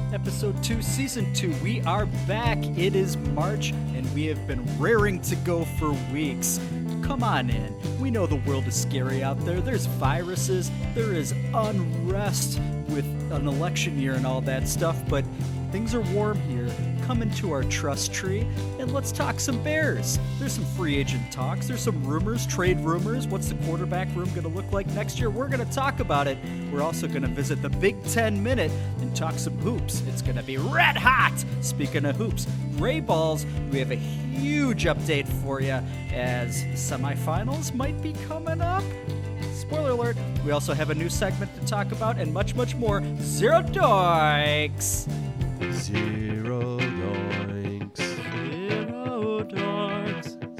Episode 2, Season 2. We are back. It is March, and we have been raring to go for weeks. Come on in. We know the world is scary out there. There's viruses. There is unrest with an election year and all that stuff, but things are warm here. Come into our trust tree, and let's talk some Bears. There's some free agent talks. There's some rumors, trade rumors. What's the quarterback room going to look like next year? We're going to talk about it. We're also going to visit the Big 10 Minute and talk some hoops. It's going to be red hot. Speaking of hoops, Gray Balls, we have a huge update for you as the semifinals might be coming up. Spoiler alert, we also have a new segment to talk about and much, much more. Zero Doinks. Zero doinks. Zero Doinks.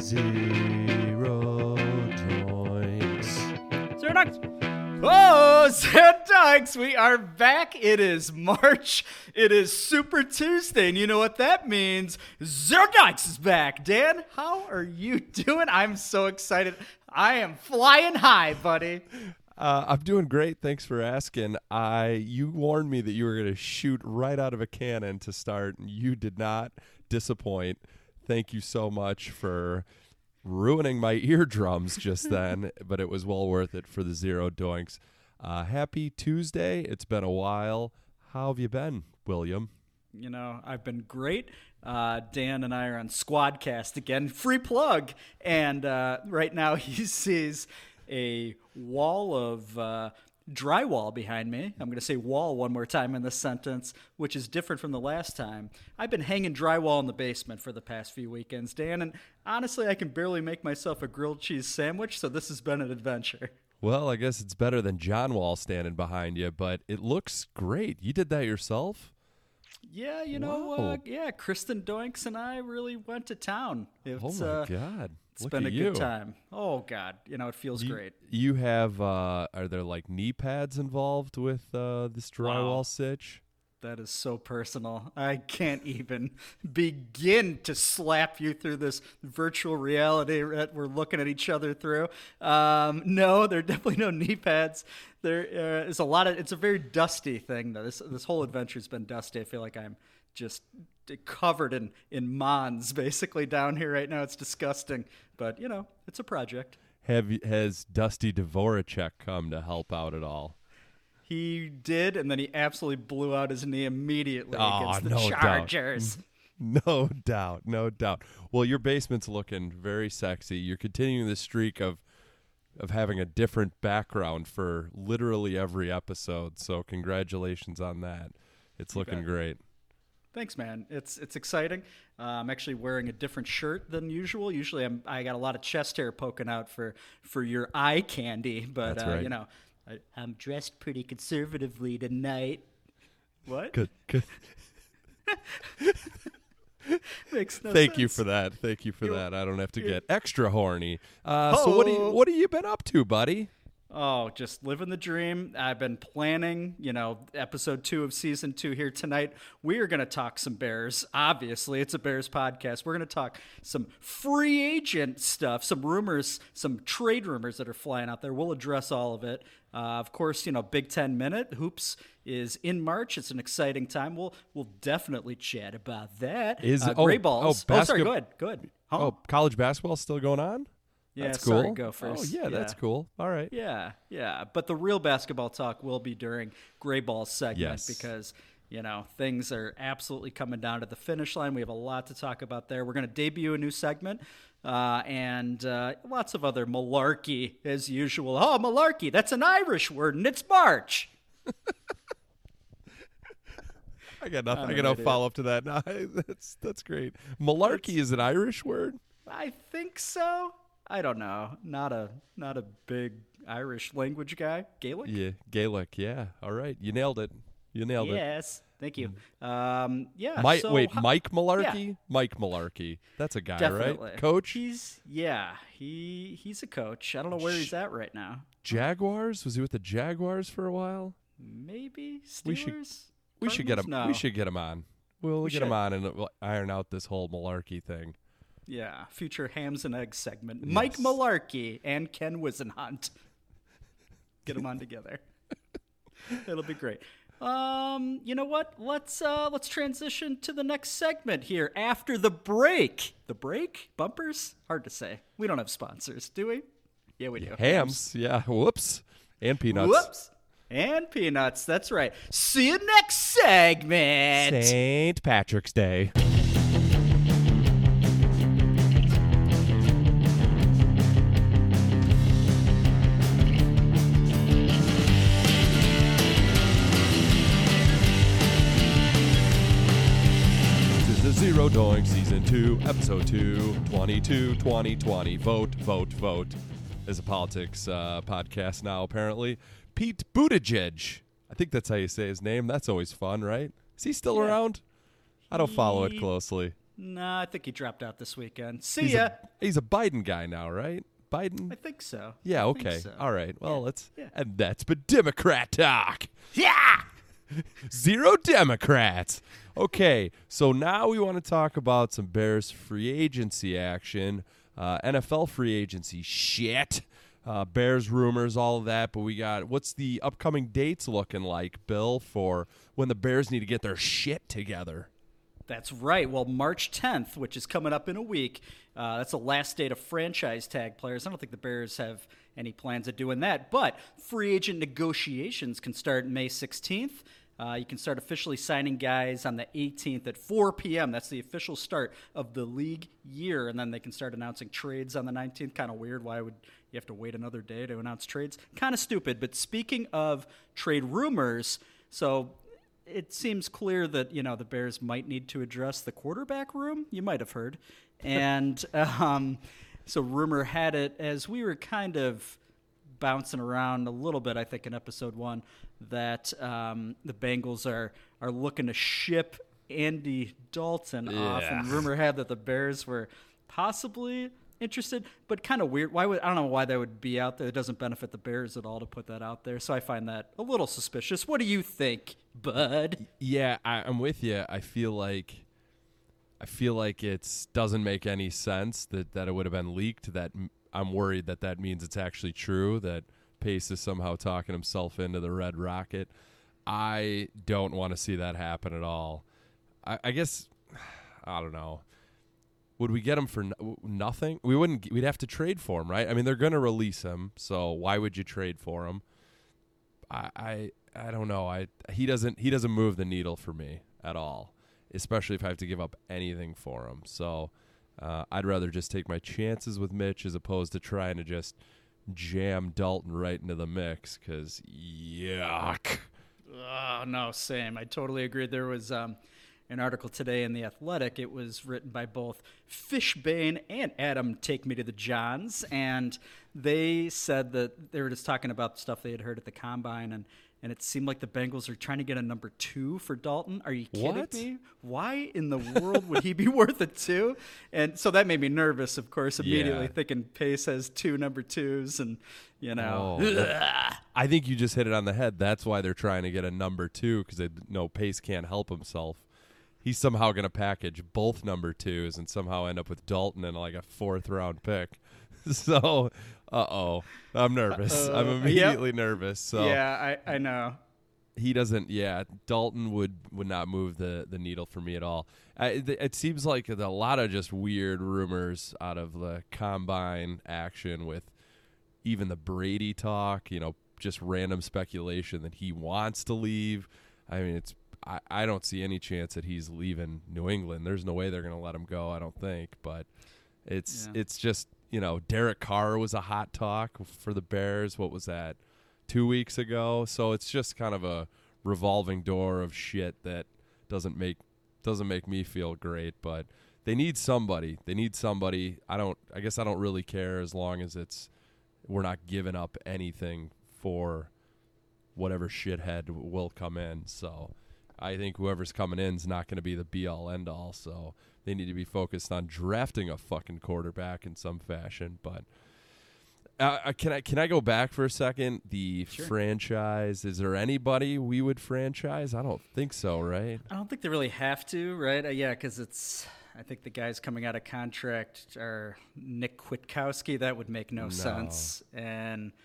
Zero doinks. Zero Doinks. Oh, Zero Doinks. We are back. It is March. It is Super Tuesday. And you know what that means? Zero Doinks is back. Dan, how are you doing? I'm so excited. I am flying high, buddy. I'm doing great. Thanks for asking. You warned me that you were going to shoot right out of a cannon to start, and you did not disappoint. Thank you so much for ruining my eardrums just then, but it was well worth it for the Zero Doinks. Happy Tuesday. It's been a while. How have you been, William? You know, I've been great. Dan and I are on Squadcast again. Free plug. And right now he sees a wall of drywall behind me. I'm going to say wall one more time in this sentence, which is different from the last time. I've been hanging drywall in the basement for the past few weekends, Dan, and honestly, I can barely make myself a grilled cheese sandwich, so this has been an adventure. Well, I guess it's better than John Wall standing behind you, but it looks great. You did that yourself? Yeah, you know, Kristen Doinks and I really went to town. Oh, my God. It's been a good time. Oh, God. You know, it feels great. You have, are there like knee pads involved with this drywall sitch? That is so personal. I can't even begin to slap you through this virtual reality that we're looking at each other through. No, there are definitely no knee pads. There is a lot of, it's a very dusty thing, though. This whole adventure's been dusty. I feel like I'm just covered in Mons basically down here right now. It's disgusting, but you know, it's a project. Has Dusty Dvoracek come to help out at all? He did, and then he absolutely blew out his knee immediately against the Chargers. No doubt. Well, your basement's looking very sexy. You're continuing this streak of having a different background for literally every episode, so congratulations on that. It's looking great. Thanks, man. It's exciting. I'm actually wearing a different shirt than usual. Usually I got a lot of chest hair poking out for your eye candy, but That's right. you know, I'm dressed pretty conservatively tonight. What? Good. Makes no Thank sense. you for that. I don't have to get extra horny. Oh. So what have you been up to, buddy? Oh, just living the dream. I've been planning, you know, episode 2 of season 2 here tonight. We are going to talk some Bears. Obviously, it's a Bears podcast. We're going to talk some free agent stuff, some rumors, some trade rumors that are flying out there. We'll address all of it. Of course, you know, Big 10 Minute Hoops is in March. It's an exciting time. We'll definitely chat about that. Gray Balls. Sorry, go ahead. Huh? Oh, college basketball still going on? Yeah, that's sorry, cool. go first. Oh, yeah, that's cool. All right. Yeah. But the real basketball talk will be during Gray Ball segment because, you know, things are absolutely coming down to the finish line. We have a lot to talk about there. We're going to debut a new segment and lots of other malarkey as usual. Oh, malarkey, that's an Irish word, and it's March. I got nothing. I got no follow-up to that. No, that's great. Malarkey is an Irish word? I think so. I don't know. Not a big Irish language guy. Gaelic? Yeah, Gaelic. Yeah. All right. You nailed it. Yes. Thank you. Yeah. Mike Malarkey? Yeah. Mike Malarkey. That's a guy, Definitely. right? Coach? He's a coach. I don't know where he's at right now. Jaguars? Was he with the Jaguars for a while? Maybe Steelers? We should get him. No. We should get him on. We'll get him on and we'll iron out this whole Malarkey thing. Yeah, future Hams and Eggs segment. Yes. Mike Malarkey and Ken Wisenhunt. Get them on together. It'll be great. You know what? Let's transition to the next segment here after the break. The break? Bumpers? Hard to say. We don't have sponsors, do we? Yeah, we do. Hams. Yeah. Whoops. And peanuts. Whoops. And peanuts. That's right. See you next segment. St. Patrick's Day. Zero Doink Season 2, Episode 2, 2020. Vote. Is a politics podcast now, apparently. Pete Buttigieg. I think that's how you say his name. That's always fun, right? Is he still around? I don't follow it closely. Nah, I think he dropped out this weekend. See ya. He's a Biden guy now, right? Biden? I think so. Yeah, okay. Think so. All right. Well, Yeah. And that's but Democrat talk. Yeah! Zero Democrats. Okay, so now we want to talk about some Bears free agency action, NFL free agency shit, Bears rumors, all of that. But what's the upcoming dates looking like, Bill, for when the Bears need to get their shit together? That's right. Well, March 10th, which is coming up in a week, that's the last date of franchise tag players. I don't think the Bears have any plans of doing that, but free agent negotiations can start May 16th. You can start officially signing guys on the 18th at 4 p.m. That's the official start of the league year, and then they can start announcing trades on the 19th. Kind of weird. Why would you have to wait another day to announce trades? Kind of stupid. But speaking of trade rumors, so it seems clear that, the Bears might need to address the quarterback room. You might have heard. And so rumor had it, as we were kind of bouncing around a little bit, I think, in episode 1, that the Bengals are looking to ship Andy Dalton off. And rumor had that the Bears were possibly interested, but kind of weird. I don't know why that would be out there. It doesn't benefit the Bears at all to put that out there. So I find that a little suspicious. What do you think, bud? Yeah, I'm with you. I feel like it doesn't make any sense that it would have been leaked. That I'm worried that means it's actually true, that Pace is somehow talking himself into the Red Rocket. I don't want to see that happen at all. I guess, I don't know. Would we get him for nothing? We wouldn't. We'd have to trade for him, right? I mean, they're going to release him, so why would you trade for him? I don't know. He doesn't move the needle for me at all, especially if I have to give up anything for him. So I'd rather just take my chances with Mitch as opposed to trying to just jam Dalton right into the mix, because yuck. Oh, no, same. I totally agree. There was an article today in The Athletic. It was written by both Fishbane and Adam Take Me to the Johns, and they said that they were just talking about stuff they had heard at the Combine, and it seemed like the Bengals are trying to get a number 2 for Dalton. Are you kidding me? Why in the world would he be worth a 2? And so that made me nervous, of course, immediately thinking Pace has 2 number 2s and, I think you just hit it on the head. That's why they're trying to get a number 2, because they know Pace can't help himself. He's somehow going to package both number 2s and somehow end up with Dalton in like a 4th-round pick. So, I'm nervous. I'm immediately nervous. So yeah, I know. He doesn't. Yeah, Dalton would not move the needle for me at all. It seems like a lot of just weird rumors out of the Combine action, with even the Brady talk. Just random speculation that he wants to leave. I mean, I don't see any chance that he's leaving New England. There's no way they're going to let him go, I don't think. But it's just, Derek Carr was a hot talk for the Bears. What was that, 2 weeks ago? So it's just kind of a revolving door of shit that doesn't make me feel great. But they need somebody. I guess I don't really care, as long as we're not giving up anything for whatever shithead will come in. So I think whoever's coming in is not going to be the be-all, end-all. So they need to be focused on drafting a fucking quarterback in some fashion. But can I go back for a second? The franchise, is there anybody we would franchise? I don't think so, right? I don't think they really have to, right? Because I think the guys coming out of contract are Nick Kwiatkowski. That would make no sense. And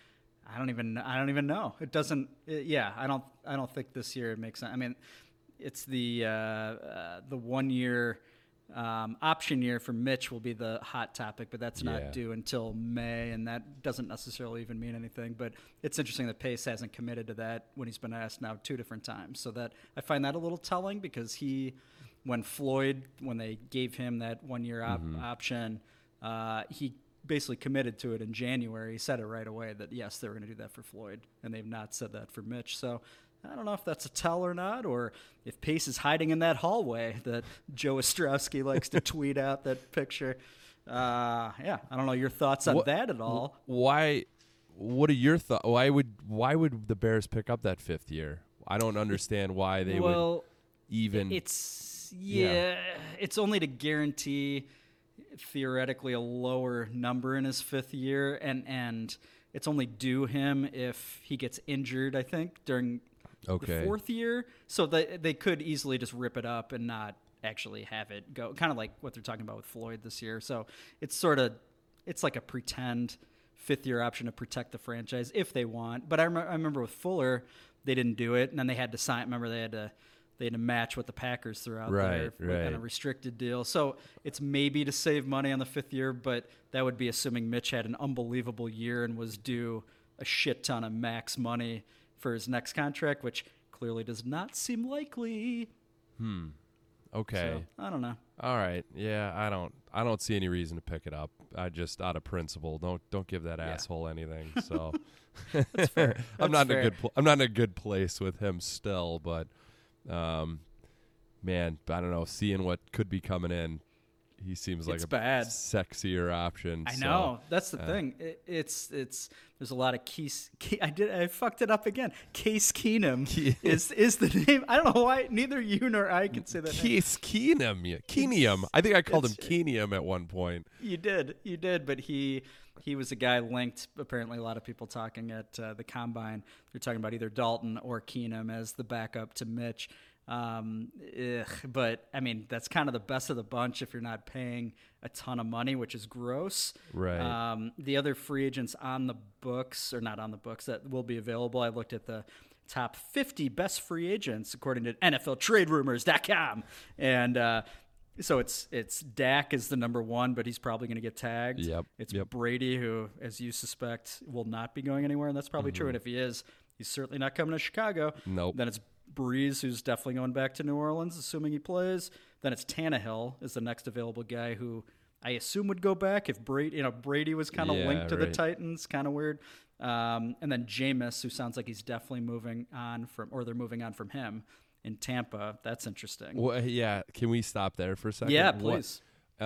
I don't even know. It doesn't. I don't think this year it makes sense. I mean, it's the 1 year option year for Mitch will be the hot topic, but that's not due until May, and that doesn't necessarily even mean anything. But it's interesting that Pace hasn't committed to that when he's been asked now 2 different times. So that I find that a little telling, because when they gave him that 1 year option, he basically committed to it in January. He said it right away that yes, they were going to do that for Floyd, and they've not said that for Mitch. So I don't know if that's a tell or not, or if Pace is hiding in that hallway that Joe Ostrowski likes to tweet out that picture. I don't know your thoughts on that at all. Why? What are your thoughts? Why would the Bears pick up that 5th year? I don't understand why they would even. It's only to guarantee theoretically a lower number in his 5th year, and it's only due him if he gets injured, I think, during the 4th year. So they could easily just rip it up and not actually have it go, kind of like what they're talking about with Floyd this year. So it's like a pretend 5th year option to protect the franchise if they want. But I remember with Fuller, they didn't do it, and then they had to sign. Remember, they had to match what the Packers threw out there on a restricted deal. So it's maybe to save money on the 5th year, but that would be assuming Mitch had an unbelievable year and was due a shit ton of max money for his next contract, which clearly does not seem likely. Okay. So, I don't know. All right. Yeah, I don't see any reason to pick it up. I just, out of principle, don't give that asshole anything. So that's fair. I'm not in a good place with him still, but man, I don't know. Seeing what could be coming in, he seems like sexier option. I know. That's the thing. It's there's a lot of I fucked it up again. Case Keenum is the name. I don't know why neither you nor I can say that. Case Keenum. Yeah. Keenum. I think I called him Keenum at one point. You did, but he was a guy linked. Apparently, a lot of people talking at the combine. They're talking about either Dalton or Keenum as the backup to Mitch. But I mean, that's kind of the best of the bunch if you're not paying a ton of money, which is gross. Right. The other free agents on the books, or not on the books, that will be available. I looked at the top 50 best free agents according to NFLTradeRumors.com, and so it's Dak is the number 1, but he's probably going to get tagged. Yep. It's Brady, who, as you suspect, will not be going anywhere, and that's probably true. And if he is, he's certainly not coming to Chicago. Nope. Then it's Breeze, who's definitely going back to New Orleans, assuming he plays. Then it's Tannehill is the next available guy who I assume would go back if Brady was kind of linked to the Titans, kind of weird. And then Jameis, who sounds like he's definitely moving on they're moving on from him in Tampa. That's interesting. Well, yeah. Can we stop there for a second? Yeah, please.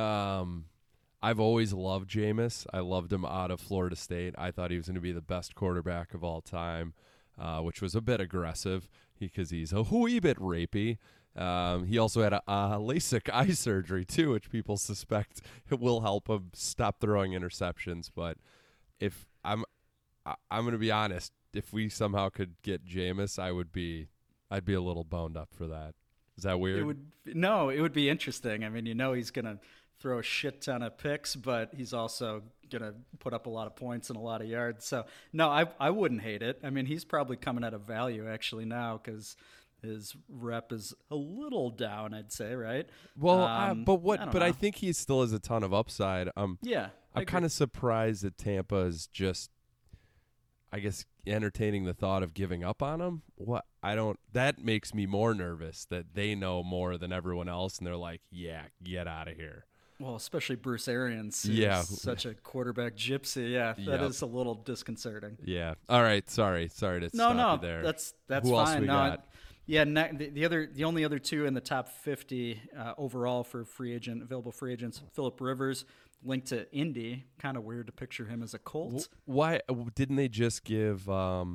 I've always loved Jameis. I loved him out of Florida State. I thought he was going to be the best quarterback of all time, which was a bit aggressive because he's a wee bit rapey. He also had a LASIK eye surgery too, which people suspect it will help him stop throwing interceptions. But if I'm going to be honest, if we somehow could get Jameis, I'd be a little boned up for that. Is that weird? It would be interesting. I mean, he's going to throw a shit ton of picks, but he's also going to put up a lot of points and a lot of yards. So, no, I wouldn't hate it. I mean, he's probably coming at a value actually now because his rep is a little down, I'd say, right? Well, I think he still has a ton of upside. I'm kind of surprised that Tampa is just, I guess, entertaining the thought of giving up on him. That makes me more nervous that they know more than everyone else and they're like, yeah, get out of here. Well, especially Bruce Arians, who's such a quarterback gypsy. Yeah, that is a little disconcerting. Yeah. All right. Sorry to stop you there. That's Who fine. Else we got? Yeah, the only other 2 in the top 50 overall for available free agents, Phillip Rivers, linked to Indy. Kind of weird to picture him as a Colt. Why didn't they just give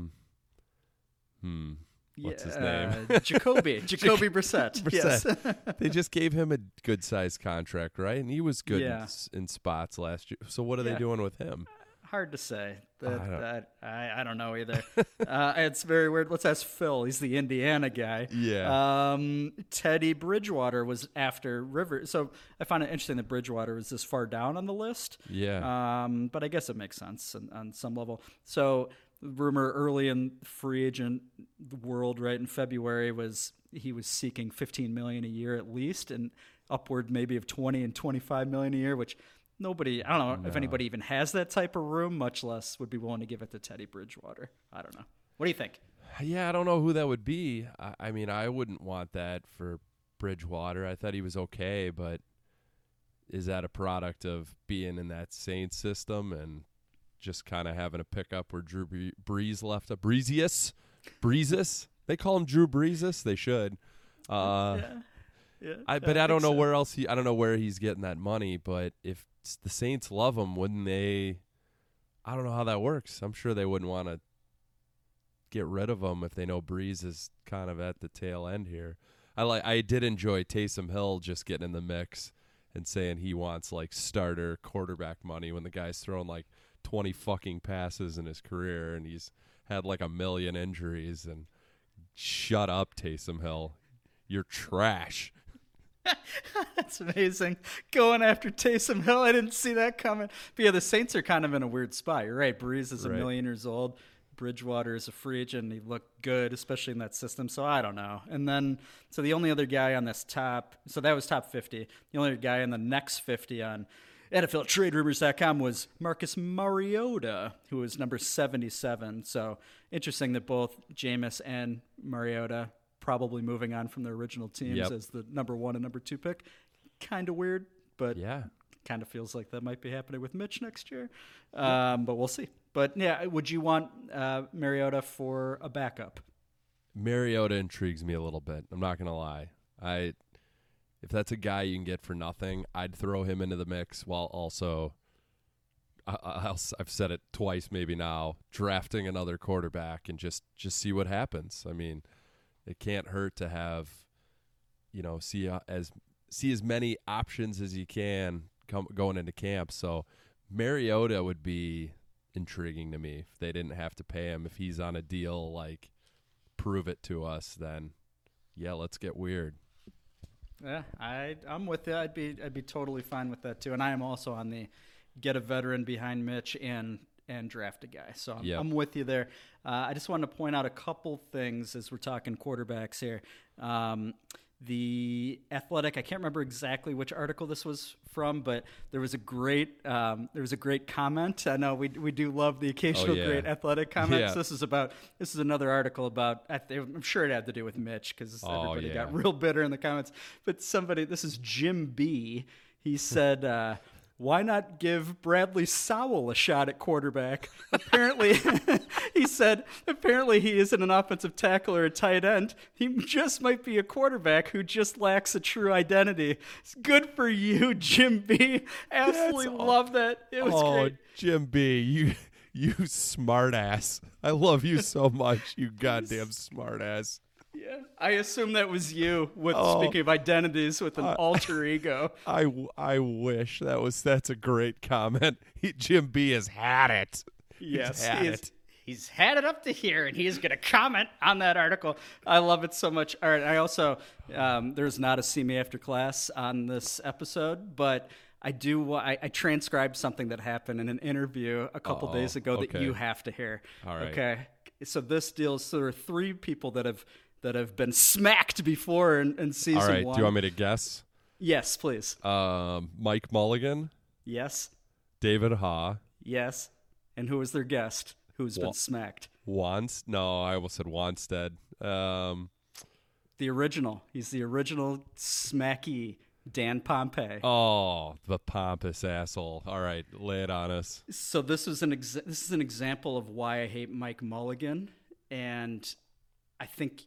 what's his name? Jacoby Brissett. Yes. They just gave him a good-sized contract, right? And he was good in spots last year. So what are they doing with him? Hard to say. I don't know either. It's very weird. Let's ask Phil. He's the Indiana guy. Yeah. Teddy Bridgewater was after Rivers. So I find it interesting that Bridgewater was this far down on the list. Yeah. But I guess it makes sense on some level. So The rumor early in free agent world, right in February, was he was seeking $15 million a year at least, and upward maybe of 20 and 25 million a year, which nobody, I don't know if anybody even has that type of room, much less would be willing to give it to Teddy Bridgewater. I don't know. What do you think? Yeah, I don't know who that would be. I mean, I wouldn't want that for Bridgewater. I thought he was okay, but is that a product of being in that Saints system and just kind of having a pickup where Drew Brees left up? Breezius? They call him Drew Breezus. They should. Yeah, but I don't know where else I don't know where he's getting that money. But if the Saints love him, wouldn't they? I don't know how that works. I'm sure they wouldn't want to get rid of him if they know Brees is kind of at the tail end here. I did enjoy Taysom Hill just getting in the mix and saying he wants like starter quarterback money when the guy's thrown like 20 fucking passes in his career and he's had like 1 million injuries. And shut up, Taysom Hill. You're trash. That's amazing. Going after Taysom Hill. I didn't see that coming. But yeah, the Saints are kind of in a weird spot. You're right. Brees is 1 million years old. Bridgewater is a free agent. He looked good, especially in that system. So I don't know. And then, so the only other guy on this top, so that was top 50. The only other guy in the next 50 on NFLTradeRumors.com was Marcus Mariota, who was number 77. So interesting that both Jameis and Mariota probably moving on from their original teams as the number 1 and number 2 pick. Kind of weird, but yeah, kind of feels like that might be happening with Mitch next year. But we'll see. But yeah, would you want Mariota for a backup? Mariota intrigues me a little bit. I'm not gonna lie. If that's a guy you can get for nothing, I'd throw him into the mix while also, I've said it twice maybe now, drafting another quarterback and just see what happens. I mean, it can't hurt to have, see as many options as you can going into camp. So Mariota would be intriguing to me if they didn't have to pay him. If he's on a deal like prove it to us, then yeah, let's get weird. Yeah, I'm with you. I'd be totally fine with that too. And I am also on the get a veteran behind Mitch and draft a guy. So I'm with you there. I just wanted to point out a couple things as we're talking quarterbacks here. The Athletic, I can't remember exactly which article this was from, but there was a great comment. I know we do love the occasional great Athletic comments. Yeah. This is another article about, I'm sure it had to do with Mitch because everybody got real bitter in the comments. But this is Jim B. He said, why not give Bradley Sowell a shot at quarterback? Apparently, he said, he isn't an offensive tackle or a tight end. He just might be a quarterback who just lacks a true identity. It's good for you, Jim B. Absolutely love that. It was great. Jim B., you smart ass. I love you so much, you goddamn smart ass. Yeah, I assume that was you. Speaking of identities, with an alter ego. I wish that's a great comment. Jim B has had it. Yes, he's had it up to here, and he's going to comment on that article. I love it so much. All right, I also there's not a See Me After class on this episode, but I do. I transcribed something that happened in an interview a couple days ago that you have to hear. All right. Okay. So this deals. So there are 3 people that have been smacked before in season 1. All right, do you want me to guess? Yes, please. Mike Mulligan? Yes. David Ha? Yes. And who was their guest who's been smacked? No, I almost said Wanstead. The original. He's the original smacky Dan Pompei. Oh, the pompous asshole. All right, lay it on us. So this is an example of why I hate Mike Mulligan, and I think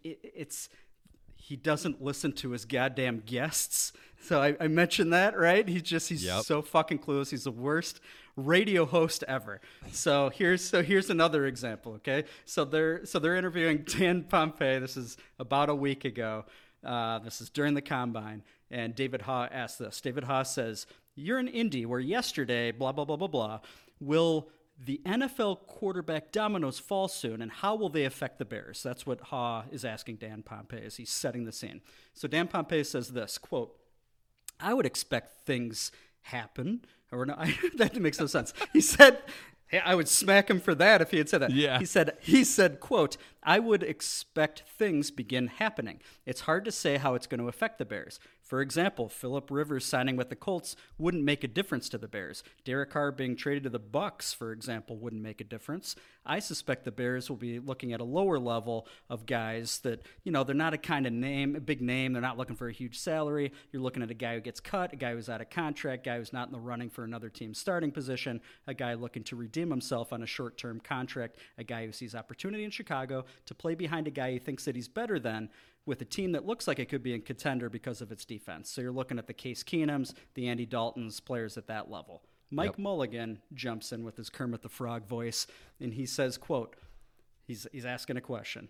he doesn't listen to his goddamn guests. So I mentioned that, right? He's so fucking clueless. He's the worst radio host ever. So here's another example. Okay, so they're interviewing Dan Pompei. This is about a week ago. This is during the combine, and David Ha asked this. David Ha says, "You're in Indy, where yesterday, blah blah blah blah blah. Will the NFL quarterback dominoes fall soon, and how will they affect the Bears?" That's what Ha is asking Dan Pompei as he's setting the scene. So Dan Pompei says this, quote, "I would expect things happen." Or no, that makes no sense. He said, Hey, I would smack him for that if he had said that. Yeah. He said, quote, I would expect things begin happening. It's hard to say how it's going to affect the Bears. For example, Phillip Rivers signing with the Colts wouldn't make a difference to the Bears. Derek Carr being traded to the Bucs, for example, wouldn't make a difference. I suspect the Bears will be looking at a lower level of guys that, they're not a big name. They're not looking for a huge salary. You're looking at a guy who gets cut, a guy who's out of contract, a guy who's not in the running for another team's starting position, a guy looking to redeem himself on a short-term contract, a guy who sees opportunity in Chicago to play behind a guy he thinks that he's better than, with a team that looks like it could be a contender because of its defense. So you're looking at the Case Keenums, the Andy Daltons, players at that level. Mike Mulligan jumps in with his Kermit the Frog voice, and he says, quote, he's asking a question.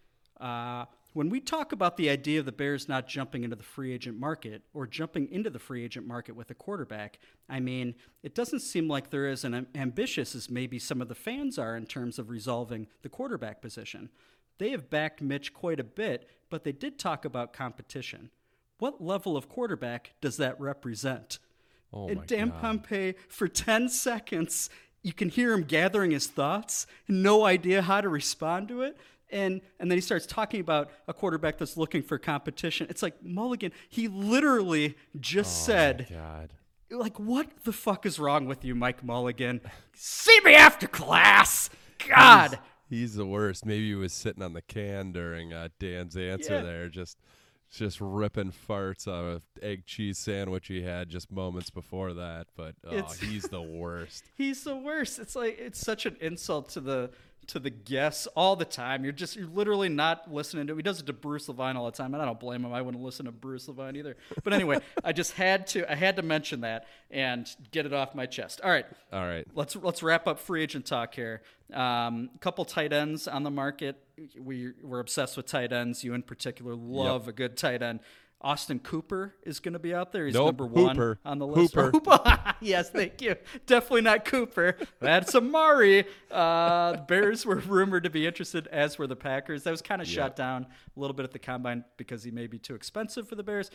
When we talk about the idea of the Bears not jumping into the free agent market or jumping into the free agent market with a quarterback, I mean, it doesn't seem like they're as ambitious as maybe some of the fans are in terms of resolving the quarterback position. They have backed Mitch quite a bit, but they did talk about competition. What level of quarterback does that represent? Oh and my Dan God. Pompei, for 10 seconds, you can hear him gathering his thoughts, no idea how to respond to it. And then he starts talking about a quarterback that's looking for competition. It's like, Mulligan, he literally just said, God. like, what the fuck is wrong with you, Mike Mulligan? See me after class! God! He's the worst. Maybe he was sitting on the can during Dan's answer there, just ripping farts out of egg cheese sandwich he had just moments before that. But he's the worst. He's the worst. It's like, it's such an insult to the guests all the time. You're literally not listening to him. He does it to Bruce Levine all the time, and I don't blame him. I wouldn't listen to Bruce Levine either. But anyway, I had to mention that and get it off my chest. All right. Let's wrap up free agent talk here. Couple tight ends on the market. We're obsessed with tight ends. You in particular love a good tight end. Austin Cooper is going to be out there. He's number one on the list. Hooper. Yes, thank you. Definitely not Cooper. That's Amari. The Bears were rumored to be interested, as were the Packers. That was kind of shot down a little bit at the combine because he may be too expensive for the Bears.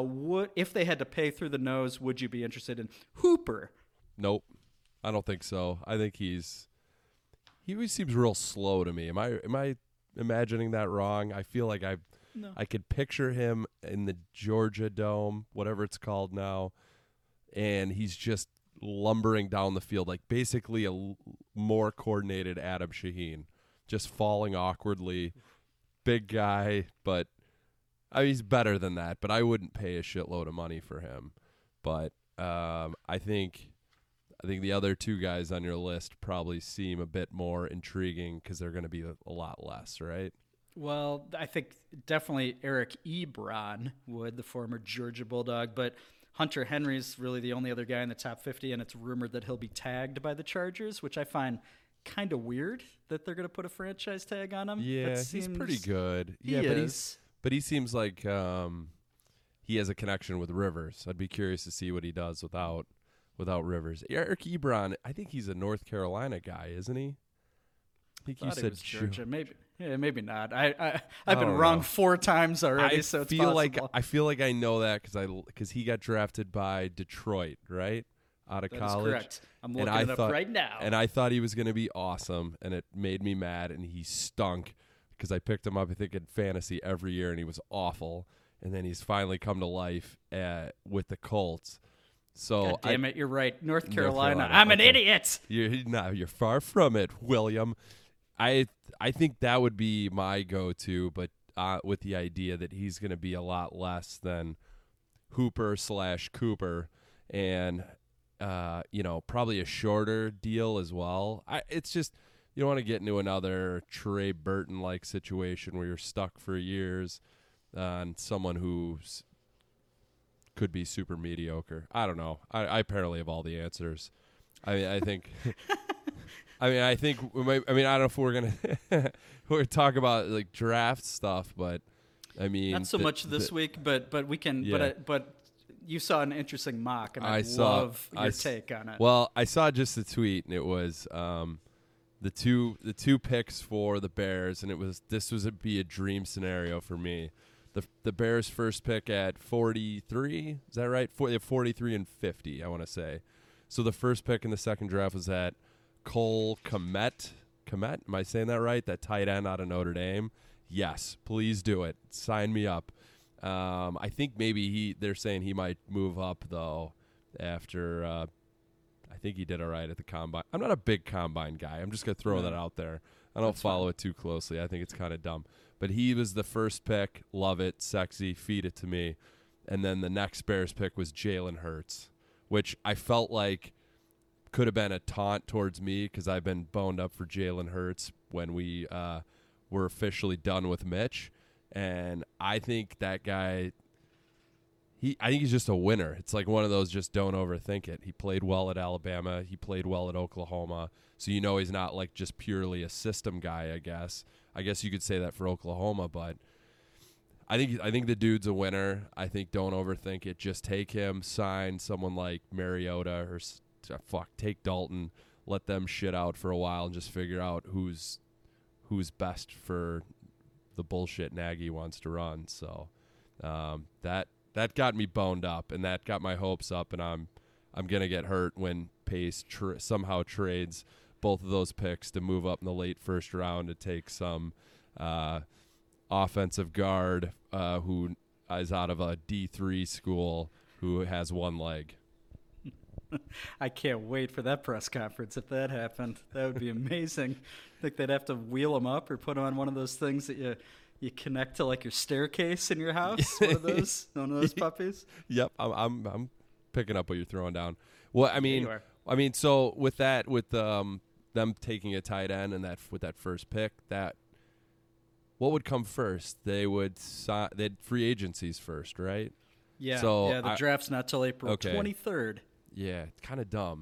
If they had to pay through the nose, would you be interested in Hooper? Nope. I don't think so. I think he always seems real slow to me. Am I imagining that wrong? I feel like I could picture him in the Georgia Dome, whatever it's called now, and he's just lumbering down the field like basically a more coordinated Adam Shaheen, just falling awkwardly. Big guy, but he's better than that. But I wouldn't pay a shitload of money for him. But I think the other two guys on your list probably seem a bit more intriguing because they're going to be a lot less, right? Well, I think definitely Eric Ebron would, the former Georgia Bulldog, but Hunter Henry's really the only other guy in the top 50, and it's rumored that he'll be tagged by the Chargers, which I find kind of weird that they're going to put a franchise tag on him. Yeah, he's pretty good. But he seems like he has a connection with Rivers. I'd be curious to see what he does without Rivers. Eric Ebron, I think he's a North Carolina guy, isn't he? I think you said Georgia. Maybe. Yeah, maybe not. I've been wrong 4 times already, so it's possible. I feel like I know that because he got drafted by Detroit, right, out of college. That is correct. I'm looking it up right now. And I thought he was going to be awesome, and it made me mad, and he stunk because I picked him up, I think, in fantasy every year, and he was awful. And then he's finally come to life with the Colts. So God damn it, you're right. North Carolina. I'm an idiot. You're far from it, William. I think that would be my go-to, but with the idea that he's going to be a lot less than Hooper/Cooper, and probably a shorter deal as well. It's just you don't want to get into another Trey Burton-like situation where you're stuck for years on someone who could be super mediocre. I don't know. I apparently have all the answers. I think. I think I don't know if we're gonna talk about like draft stuff, but I mean not so much this week, but we can. Yeah. But you saw an interesting mock, and I love your take on it. Well, I saw just the tweet, and it was the two picks for the Bears, and this would be a dream scenario for me. The Bears' first pick at 43, is that right? 43 and 50, I want to say. So the first pick in the second draft was at Cole Kmet. Kmet, am I saying that right? That tight end out of Notre Dame. Yes, please do it. Sign me up. I think maybe they're saying he might move up, though, after I think he did all right at the Combine. I'm not a big Combine guy. I'm just going to throw that out there. I don't follow it too closely. I think it's kind of dumb. But he was the first pick. Love it. Sexy. Feed it to me. And then the next Bears pick was Jalen Hurts, which I felt like could have been a taunt towards me because I've been boned up for Jalen Hurts when we were officially done with Mitch. And I think that guy, I think he's just a winner. It's like one of those just don't overthink it. He played well at Alabama. He played well at Oklahoma. So you know he's not like just purely a system guy, I guess. I guess you could say that for Oklahoma, but I think the dude's a winner. I think don't overthink it. Just take him, sign someone like Mariota or take Dalton, let them shit out for a while and just figure out who's best for the bullshit Nagy wants to run. So that got me boned up, and that got my hopes up, and I'm gonna get hurt when Pace somehow trades both of those picks to move up in the late first round to take some offensive guard who is out of a D3 school who has one leg. I can't wait for that press conference if that happened. That would be amazing. I think they'd have to wheel him up or put him on one of those things that you connect to like your staircase in your house. One of those puppies. Yep, I'm picking up what you're throwing down. Well, I mean, so with them taking a tight end and with that first pick, what would come first? They'd free agencies first, right? Yeah. So the draft's not till April 23rd. Yeah, it's kind of dumb.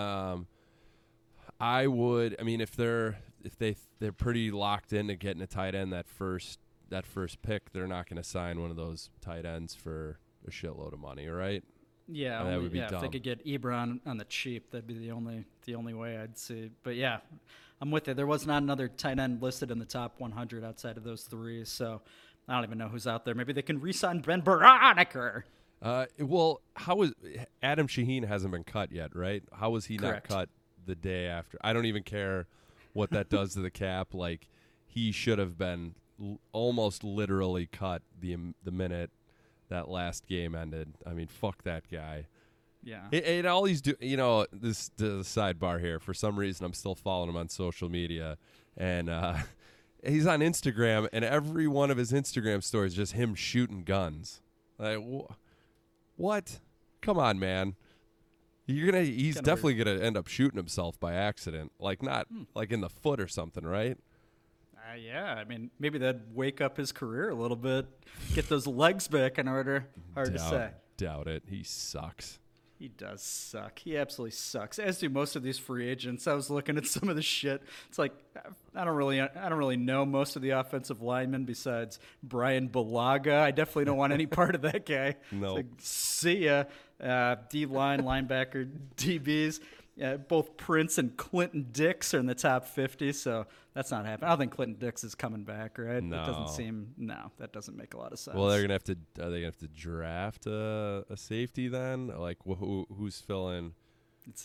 I would. I mean, if they're pretty locked into getting a tight end that first pick, they're not going to sign one of those tight ends for a shitload of money, right? Yeah, that would be dumb. If they could get Ebron on the cheap, that'd be the only way I'd see. But yeah, I'm with you. There was not another tight end listed in the top 100 outside of those three, so I don't even know who's out there. Maybe they can re-sign Ben Boronicke. Well, how is Adam Shaheen hasn't been cut yet, right? How was he Correct. not cut the day after? I don't even care what that does to the cap. Like, he should have been almost literally cut the minute that last game ended. I mean, fuck that guy. Yeah. And all he's do, this the sidebar here. For some reason, I'm still following him on social media, and he's on Instagram, and every one of his Instagram stories is just him shooting guns. Like, what? Come on, man. He's definitely gonna end up shooting himself by accident, like not like in the foot or something, right? Yeah, I mean, maybe that'd wake up his career a little bit, get those legs back in order. Hard to say. Doubt it. He sucks. He does suck. He absolutely sucks. As do most of these free agents. I was looking at some of the shit. It's like I don't really know most of the offensive linemen besides Brian Bulaga. I definitely don't want any part of that guy. No. Like, see ya. D-line, linebacker, DBs. Both Prince and Clinton Dix are in the top 50, so that's not happening. I don't think Clinton Dix is coming back, right? No. It doesn't seem. No, that doesn't make a lot of sense. Well, are they gonna have to draft a safety then? Like, who's filling? It's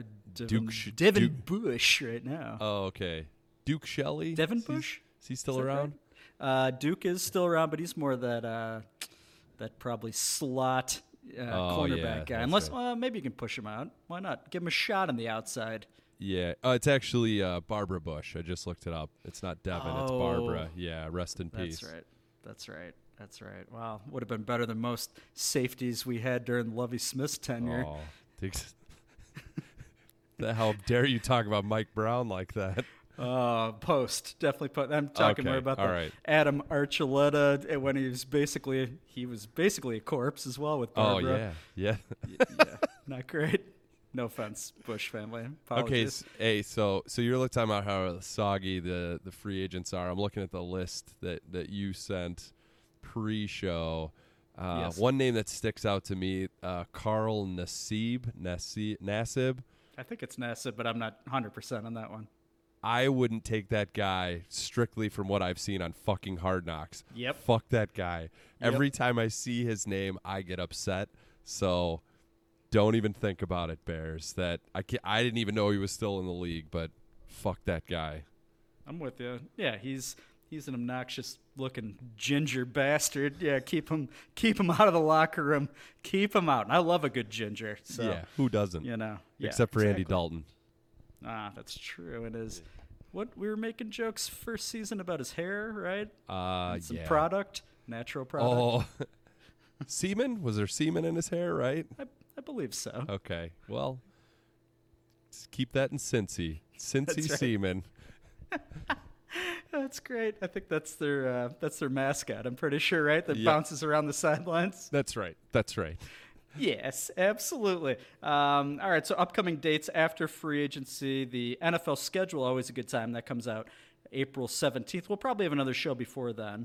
Devin Bush right now. Oh, okay. Duke Shelley. Devin Bush. Is he still around? Right? Duke is still around, but he's more that probably slot. Cornerback guy. Unless maybe you can push him out. Why not? Give him a shot on the outside. Yeah. It's actually Barbara Bush. I just looked it up. It's not Devin. It's Barbara. Yeah. Rest in peace. That's right. Wow. Would have been better than most safeties we had during Lovie Smith's tenure. Oh. How dare you talk about Mike Brown like that? Definitely post. I'm talking more about Adam Archuleta when he was basically a corpse as well with Barbara. Oh yeah. Not great. No offense, Bush family. Apologies. Okay, hey, so you're talking about how soggy the free agents are. I'm looking at the list that you sent pre-show. Yes. One name that sticks out to me, Carl Nassib. I think it's Nassib, but I'm not 100% on that one. I wouldn't take that guy strictly from what I've seen on fucking Hard Knocks. Yep. Fuck that guy. Yep. Every time I see his name, I get upset. So Don't even think about it, Bears. I didn't even know he was still in the league, but fuck that guy. I'm with you. Yeah, he's an obnoxious-looking ginger bastard. Yeah, keep him out of the locker room. Keep him out. And I love a good ginger. So, yeah, who doesn't? Yeah, except for Andy Dalton. Ah, that's true. It is. What, we were making jokes first season about his hair, right? Some product, natural product. Oh, semen? Was there semen in his hair? Right. I believe so. Okay. Well, just keep that in Cincy. Cincy right. Semen. That's great. I think that's their mascot. I'm pretty sure, right? That bounces around the sidelines. That's right. Yes, absolutely. All right, so upcoming dates after free agency. The NFL schedule, always a good time. That comes out April 17th. We'll probably have another show before then.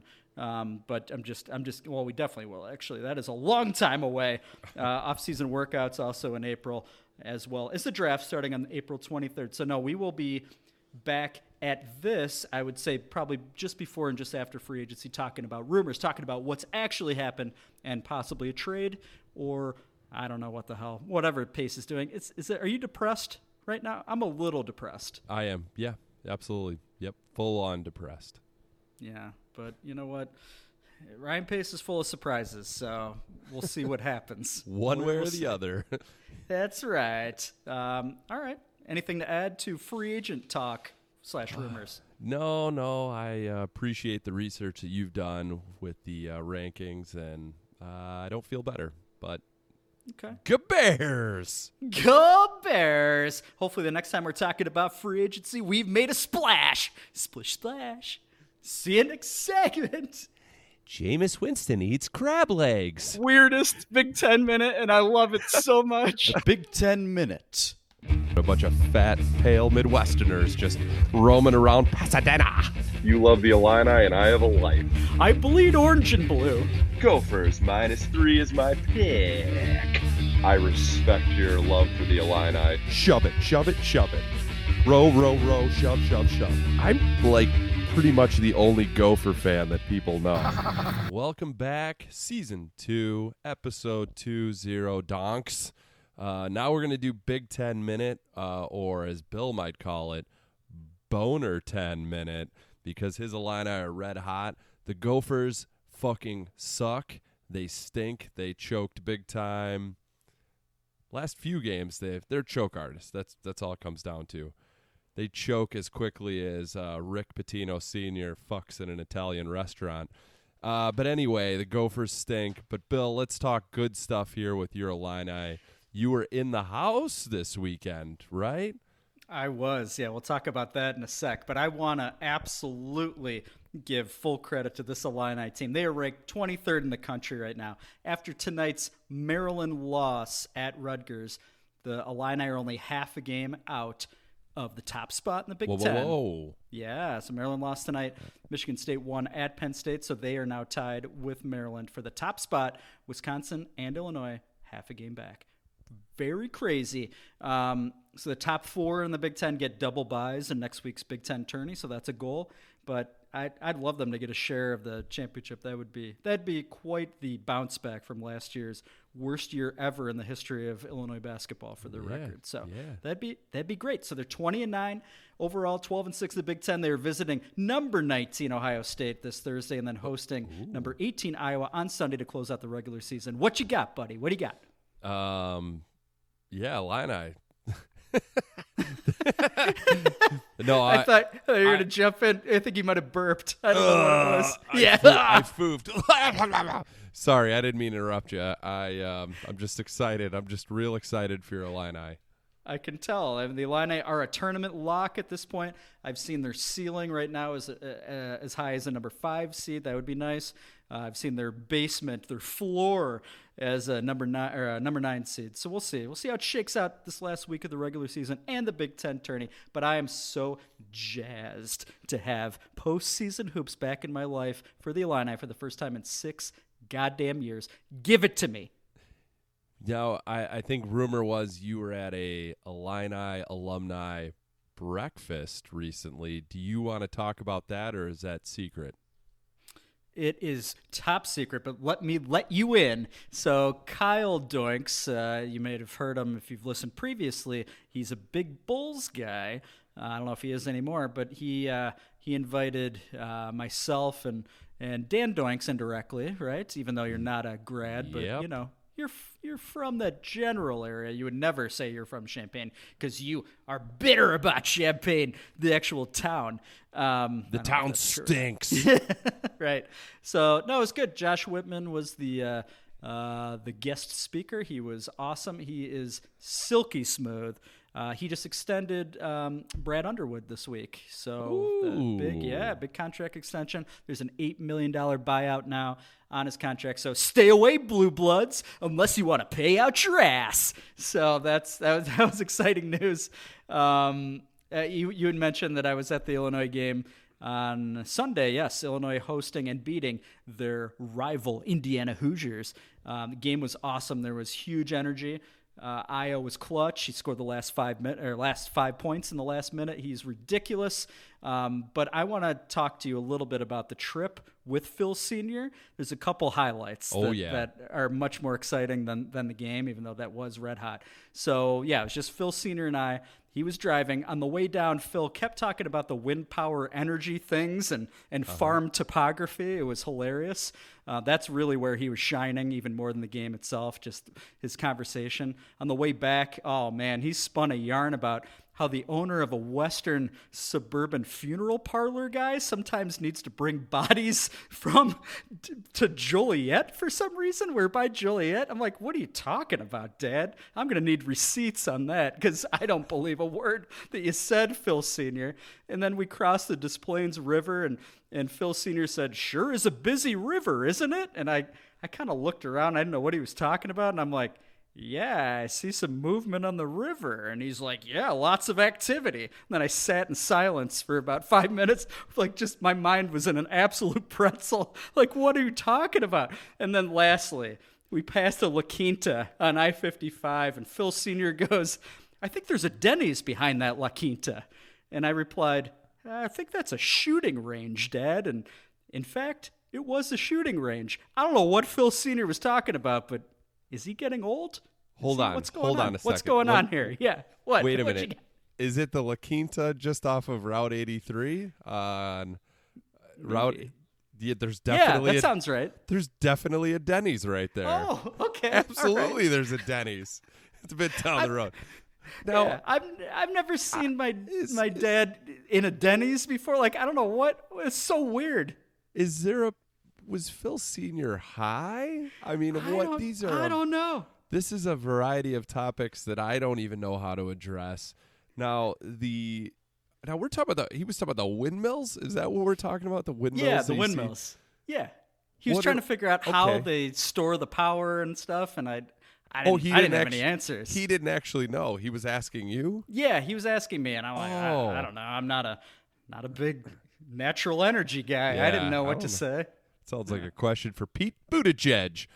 But well, we definitely will, actually. That is a long time away. Off-season workouts also in April, as well as the draft starting on April 23rd. So, no, we will be back at this, I would say, probably just before and just after free agency, talking about rumors, talking about what's actually happened and possibly a trade or I don't know what the hell, whatever Pace is doing. Are you depressed right now? I'm a little depressed. I am. Yeah, absolutely. Yep. Full on depressed. Yeah. But you know what? Ryan Pace is full of surprises, so we'll see what happens. One way or the other. That's right. All right. Anything to add to free agent talk / rumors? No. I appreciate the research that you've done with the rankings, and I don't feel better. But okay. Go Bears! Go Bears! Hopefully the next time we're talking about free agency, we've made a splash. Splish splash. See you next segment. Jameis Winston eats crab legs. Weirdest Big Ten minute, and I love it so much. The Big 10 Minute. A bunch of fat, pale Midwesterners just roaming around Pasadena. You love the Illini, and I have a life. I bleed orange and blue. Gophers -3 is my pick. I respect your love for the Illini. Shove it, shove it, shove it. Row, row, row, shove, shove, shove. I'm like pretty much the only Gopher fan that people know. Welcome back, Season 2, Episode 20, Donks. Now we're going to do Big 10 Minute, or as Bill might call it, Boner 10 Minute, because his Illini are red hot. The Gophers fucking suck. They stink. They choked big time. Last few games, they're choke artists. That's all it comes down to. They choke as quickly as Rick Pitino Sr. fucks in an Italian restaurant. But anyway, the Gophers stink. But, Bill, let's talk good stuff here with your Illini. You were in the house this weekend, right? I was, yeah. We'll talk about that in a sec. But I want to absolutely give full credit to this Illini team. They are ranked 23rd in the country right now. After tonight's Maryland loss at Rutgers, the Illini are only half a game out of the top spot in the Big Ten. Whoa. Yeah, so Maryland lost tonight. Michigan State won at Penn State, so they are now tied with Maryland for the top spot. Wisconsin and Illinois half a game back. Very crazy. So the top 4 in the Big Ten get double buys in next week's Big Ten tourney, so that's a goal. But I'd love them to get a share of the championship. That'd be quite the bounce back from last year's worst year ever in the history of Illinois basketball for their record. So that'd be great. So they're 20-9 overall, 12-6 in the Big Ten. They are visiting number 19 Ohio State this Thursday, and then hosting number 18 Iowa on Sunday to close out the regular season. What you got, buddy? What do you got? Illini. No, I thought you were going to jump in. I think you might have burped. I don't know what it was. I foofed. Sorry, I didn't mean to interrupt you. I'm just excited. I'm just real excited for your Illini. I can tell. I mean, the Illini are a tournament lock at this point. I've seen their ceiling right now is as high as a number 5 seed. That would be nice. I've seen their basement, their floor, as a number 9 seed. So we'll see. We'll see how it shakes out this last week of the regular season and the Big Ten tourney. But I am so jazzed to have postseason hoops back in my life for the Illini for the first time in 6 goddamn years. Give it to me. No, I think rumor was you were at a Illini alumni breakfast recently. Do you want to talk about that, or is that secret? It is top secret, but let me let you in. So Kyle Doinks, you may have heard him if you've listened previously. He's a big Bulls guy. I don't know if he is anymore, but he invited myself and Dan Doinks indirectly, right? Even though you're not a grad, but Yep. you know. You're from the general area. You would never say you're from Champaign because you are bitter about Champaign, the actual town. The town stinks. Right. So no, it was good. Josh Whitman was the guest speaker. He was awesome. He is silky smooth. He just extended Brad Underwood this week. So big contract extension. There's an $8 million buyout now on his contract. So stay away, Blue Bloods, unless you want to pay out your ass. So that was exciting news. You had mentioned that I was at the Illinois game on Sunday. Yes, Illinois hosting and beating their rival Indiana Hoosiers. The game was awesome. There was huge energy. Io was clutch. He scored the last 5 points in the last minute. He's ridiculous. But I want to talk to you a little bit about the trip with Phil Sr. There's a couple highlights that are much more exciting than the game, even though that was red hot. So yeah, it was just Phil Sr. and I. He was driving. On the way down, Phil kept talking about the wind power energy things and farm topography. It was hilarious. That's really where he was shining, even more than the game itself, just his conversation. On the way back, oh man, he spun a yarn about how the owner of a Western suburban funeral parlor guy sometimes needs to bring bodies to Joliet for some reason. We're by Joliet. I'm like, what are you talking about, Dad? I'm going to need receipts on that because I don't believe a word that you said, Phil Sr. And then we crossed the Des Plaines River, and Phil Sr. said, sure is a busy river, isn't it? And I kind of looked around. I didn't know what he was talking about, and I'm like, yeah, I see some movement on the river. And he's like, yeah, lots of activity. And then I sat in silence for about 5 minutes. Like, just my mind was in an absolute pretzel. Like, what are you talking about? And then lastly, we passed a La Quinta on I-55. And Phil Sr. goes, I think there's a Denny's behind that La Quinta. And I replied, I think that's a shooting range, Dad. And in fact, it was a shooting range. I don't know what Phil Sr. was talking about, but is he getting old? Hold on a second. What's going on here? Yeah. What? Wait a minute. Is it the La Quinta just off of Route 83 on Route? Yeah, there's definitely. Yeah, that sounds right. There's definitely a Denny's right there. Oh, okay. Absolutely, right. There's a Denny's. It's a bit down the road. Now, yeah, I've never seen my dad in a Denny's before. Like, I don't know what. It's so weird. Was Phil Sr. high? I mean, I don't know. This is a variety of topics that I don't even know how to address. Now we're talking about he was talking about the windmills. Is that what we're talking about? The windmills? Yeah, the windmills. Yeah. He was trying to figure out how they store the power and stuff, and I didn't have any answers. He didn't actually know. He was asking you? Yeah, he was asking me, and I'm like, I don't know. I'm not a big natural energy guy. Yeah, I didn't know what to say. Sounds like a question for Pete Buttigieg.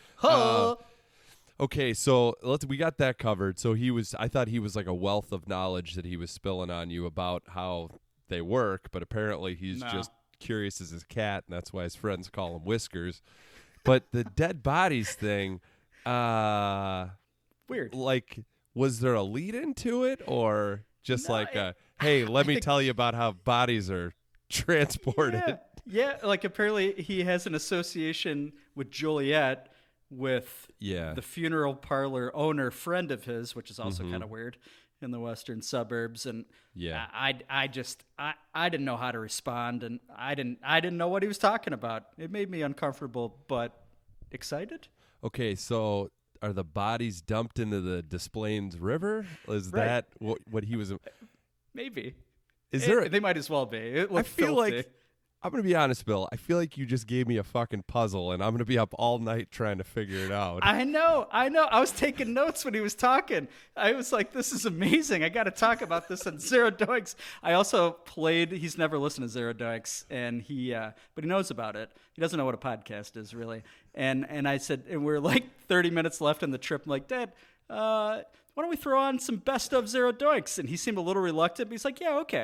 Okay, so we got that covered. So I thought he was like a wealth of knowledge that he was spilling on you about how they work, but apparently he's just curious as his cat, and that's why his friends call him Whiskers. But the dead bodies thing, weird. Like, was there a lead into it, or just hey, let me tell you about how bodies are transported? Yeah, like apparently he has an association with Joliet with the funeral parlor owner friend of his, which is also kind of weird in the western suburbs. And I didn't know how to respond, and I didn't know what he was talking about. It made me uncomfortable, but excited. Okay, so are the bodies dumped into the Des Plaines River? Is that what he was? Maybe. They might as well be. It I feel filthy. like I'm going to be honest, Bill. I feel like you just gave me a fucking puzzle, and I'm going to be up all night trying to figure it out. I know. I was taking notes when he was talking. I was like, this is amazing. I got to talk about this on Zero Doinks. I also played, he's never listened to Zero Doinks, and but he knows about it. He doesn't know what a podcast is, really. And I said, and we're like 30 minutes left on the trip. I'm like, Dad, why don't we throw on some best of Zero Doinks? And he seemed a little reluctant, but he's like, yeah, okay.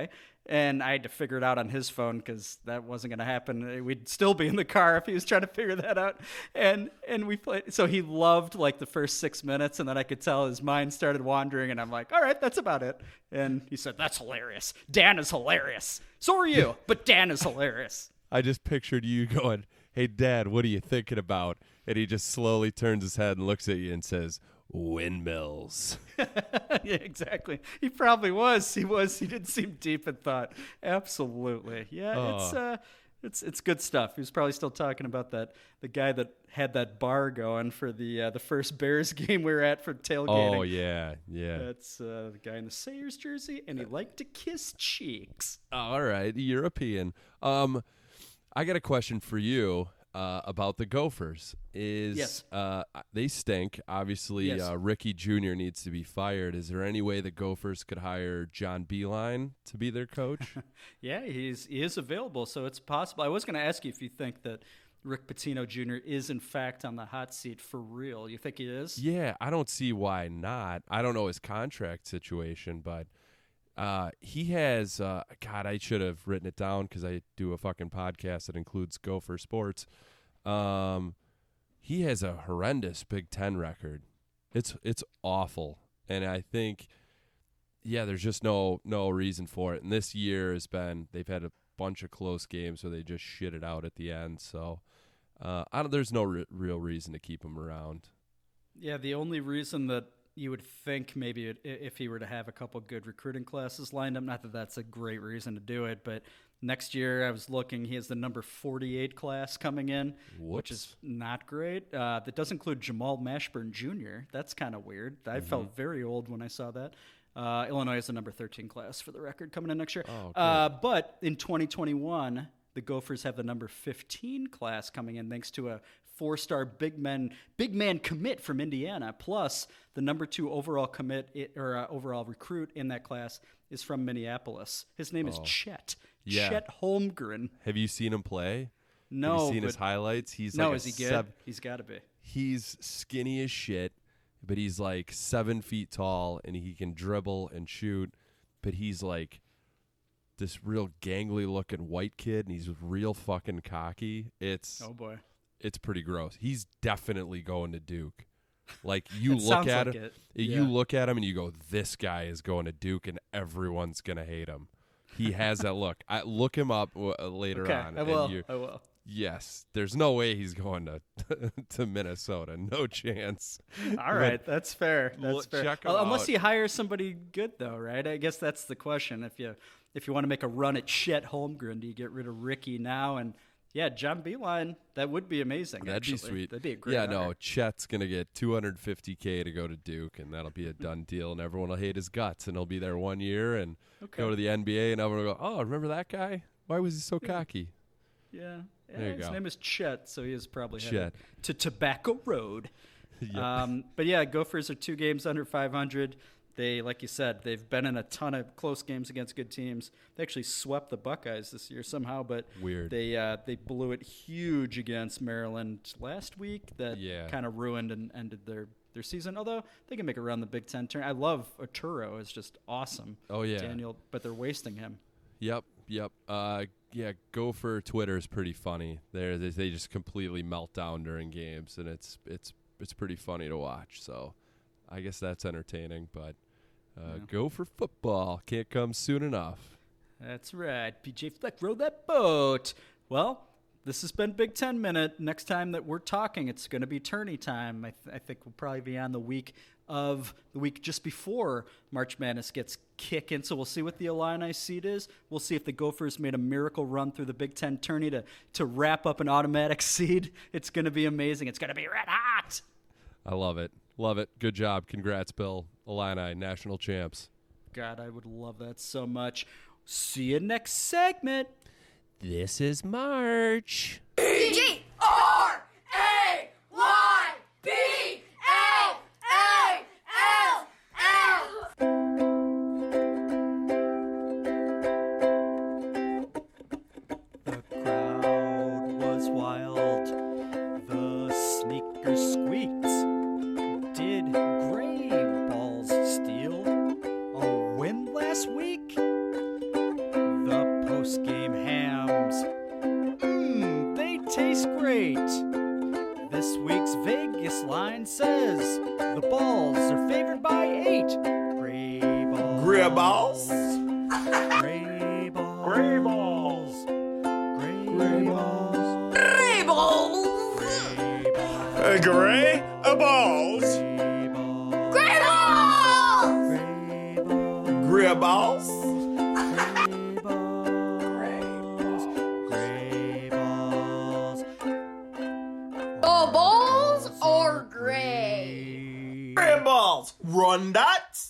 And I had to figure it out on his phone because that wasn't going to happen. We'd still be in the car if he was trying to figure that out. And we played. So he loved like the first 6 minutes, and then I could tell his mind started wandering. And I'm like, all right, that's about it. And he said, that's hilarious. Dan is hilarious. So are you, but Dan is hilarious. I just pictured you going, hey, Dad, what are you thinking about? And he just slowly turns his head and looks at you and says, windmills. Yeah, exactly. He probably was. He was. He didn't seem deep in thought. Absolutely. Yeah, it's good stuff. He was probably still talking about the guy that had that bar going for the first Bears game we were at for tailgating. Oh, yeah. That's the guy in the Sayers jersey, and he liked to kiss cheeks. All right, European. I got a question for you about the Gophers. Yes. They stink. Obviously, Yes. Ricky Jr. needs to be fired. Is there any way the Gophers could hire John Beilein to be their coach? Yeah, he is available, so it's possible. I was going to ask you if you think that Rick Pitino Jr. is, in fact, on the hot seat for real. You think he is? Yeah, I don't see why not. I don't know his contract situation, but he has God, I should have written it down because I do a fucking podcast that includes Gopher sports. He has a horrendous Big Ten record. It's awful, and I think, yeah, there's just no reason for it. And this year they've had a bunch of close games where they just shit it out at the end. So there's no real reason to keep him around. Yeah, the only reason that you would think maybe if he were to have a couple good recruiting classes lined up, not that that's a great reason to do it, but next year I was looking, he has the number 48 class coming in, which is not great. That does include Jamal Mashburn Jr. That's kind of weird. I felt very old when I saw that. Illinois is the number 13 class for the record coming in next year. Oh, cool. But in 2021, the Gophers have the number 15 class coming in thanks to a 4-star big man commit from Indiana. Plus, the number 2 overall commit overall recruit in that class is from Minneapolis. His name is Chet. Yeah. Chet Holmgren. Have you seen him play? No. Have you seen his highlights? He's no, like is he good? He's got to be. He's skinny as shit, but he's like 7 feet tall, and he can dribble and shoot, but he's like this real gangly looking white kid, and he's real fucking cocky. Oh boy. It's pretty gross. He's definitely going to Duke. Like you It look sounds at like him, it. you Yeah. look at him and you go, "This guy is going to Duke, and everyone's gonna hate him." He has that look. Look him up later Okay, on. I will. Yes, there's no way he's going to to Minnesota. No chance. All right, that's fair. That's fair. check him Unless out. he hires somebody good, though, right? I guess that's the question. If you want to make a run at Chet Holmgren, do you get rid of Ricky now? And yeah, John Beilein, that would be amazing. That'd actually. be sweet. That'd be a great. Yeah, hire. no, Chet's gonna get $250K to go to Duke, and that'll be a done deal. And everyone will hate his guts, and he'll be there 1 year and go to the NBA, and everyone will go, "Oh, remember that guy? Why was he so cocky?" Yeah. There you His go. name is Chet, so he is probably Chet. headed to Tobacco Road. But yeah, Gophers are 2 games under 500. They, like you said, they've been in a ton of close games against good teams. They actually swept the Buckeyes this year somehow, but Weird. They blew it huge against Maryland last week. That kind of ruined and ended their season. Although they can make a run the Big Ten tournament. I love Arturo; it's just awesome. Oh yeah, Daniel, but they're wasting him. Yep. Yeah, Gopher Twitter is pretty funny. They just completely melt down during games, and it's pretty funny to watch. So I guess that's entertaining. But Gopher football can't come soon enough. That's right. PJ Fleck, row that boat. Well, this has been Big Ten Minute. Next time that we're talking, it's going to be tourney time. I think we'll probably be on the week just before March Madness gets kicking. So we'll see what the Illini seed is. We'll see if the Gophers made a miracle run through the Big Ten tourney to wrap up an automatic seed. It's going to be amazing. It's going to be red hot. I love it. Love it. Good job. Congrats, Bill. Illini, national champs. God, I would love that so much. See you next segment. This is March. The crowd was wild. The sneakers squeaked. Did Gray Balls steal a win last week? sign says the balls are favored by 8. Gray balls. Gray balls. Gray balls. Gray balls. Gray balls. Gray balls. Gray balls. Gray balls. Gray balls. Gray balls. Gray balls. The balls are gray. Gray balls. Run dots.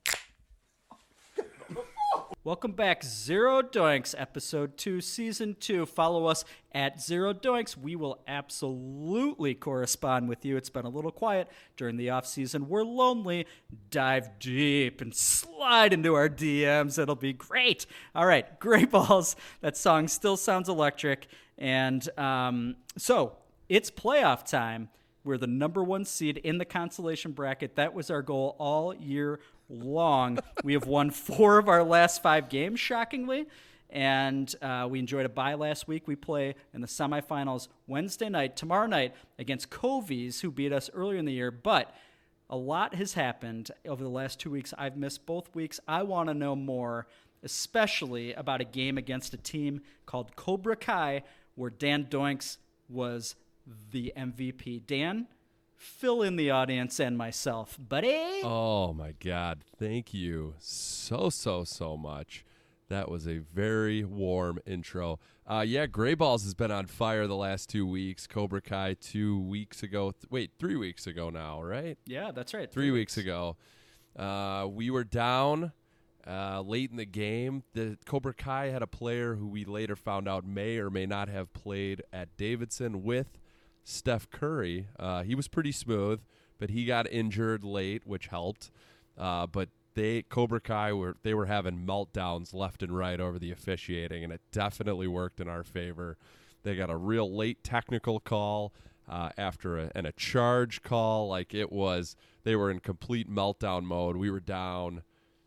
Welcome back, Zero Doinks, Episode 2, Season 2. Follow us at Zero Doinks. We will absolutely correspond with you. It's been a little quiet during the off-season. We're lonely. Dive deep and slide into our DMs. It'll be great. All right, Gray Balls. That song still sounds electric. And so it's playoff time. We're the number 1 seed in the consolation bracket. That was our goal all year long. We have won 4 of our last 5 games, shockingly, and we enjoyed a bye last week. We play in the semifinals Wednesday night, tomorrow night, against Covies, who beat us earlier in the year, but a lot has happened over the last 2 weeks. I've missed both weeks. I want to know more, especially about a game against a team called Cobra Kai, where Dan Doinks was the MVP. Dan, fill in the audience and myself, buddy. Oh my God. Thank you so much. That was a very warm intro. Yeah, Gray Balls has been on fire the last 2 weeks. Cobra Kai 2 weeks ago. 3 weeks ago now, right? Yeah, that's right. 3 weeks ago. We were down late in the game. The Cobra Kai had a player who we later found out may or may not have played at Davidson with Steph Curry. He was pretty smooth, but he got injured late, which helped. But Cobra Kai were having meltdowns left and right over the officiating, and it definitely worked in our favor. They got a real late technical call after a charge call. Like they were in complete meltdown mode. We were down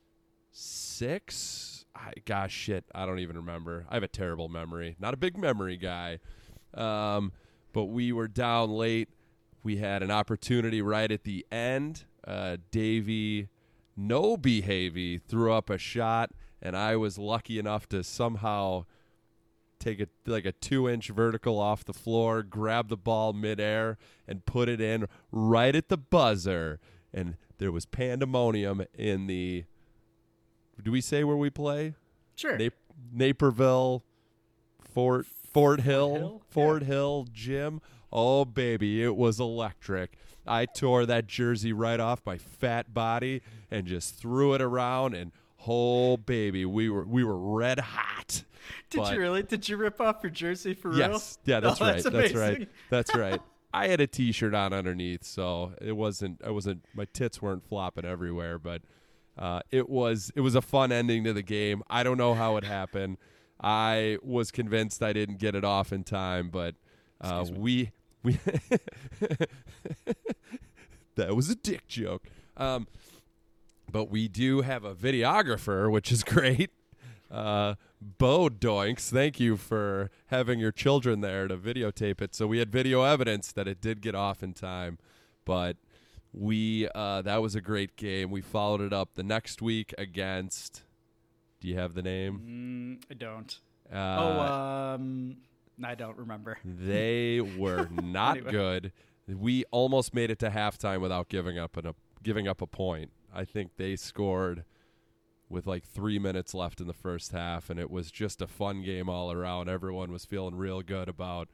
6. Gosh, shit, I don't even remember. I have a terrible memory. Not a big memory guy. But we were down late. We had an opportunity right at the end. Davey No Behavey threw up a shot, and I was lucky enough to somehow take a 2-inch vertical off the floor, grab the ball midair, and put it in right at the buzzer. And there was pandemonium in the... Do we say where we play? Sure. Naperville, Fort Hill Yeah. Gym. Oh, baby, it was electric. I tore that jersey right off my fat body and just threw it around, and oh, baby, we were red hot. Did you really? Did you rip off your jersey for real? Yes. Yeah, that's right. That's amazing. That's right. I had a T-shirt on underneath, so I wasn't. My tits weren't flopping everywhere, but it was a fun ending to the game. I don't know how it happened. I was convinced I didn't get it off in time, but we that was a dick joke. But we do have a videographer, which is great. Bo Doinks, thank you for having your children there to videotape it. So we had video evidence that it did get off in time, but that was a great game. We followed it up the next week against... Do you have the name? I don't. I don't remember. They were not Anyway. good. We almost made it to halftime without giving up a point. I think they scored with 3 minutes left in the first half, and it was just a fun game all around. Everyone was feeling real good about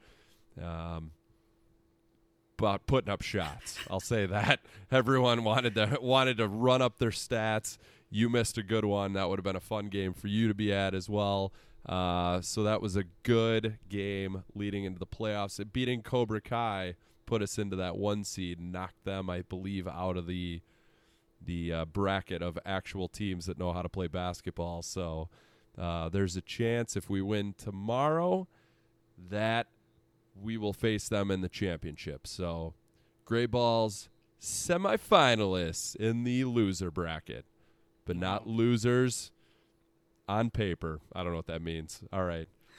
putting up shots. I'll say that. Everyone wanted to run up their stats. You missed a good one. That would have been a fun game for you to be at as well. So that was a good game leading into the playoffs. Beating Cobra Kai put us into that 1 seed and knocked them, I believe, out of the bracket of actual teams that know how to play basketball. So there's a chance if we win tomorrow that we will face them in the championship. So Gray Balls semifinalists in the loser bracket. But not losers on paper. I don't know what that means. All right.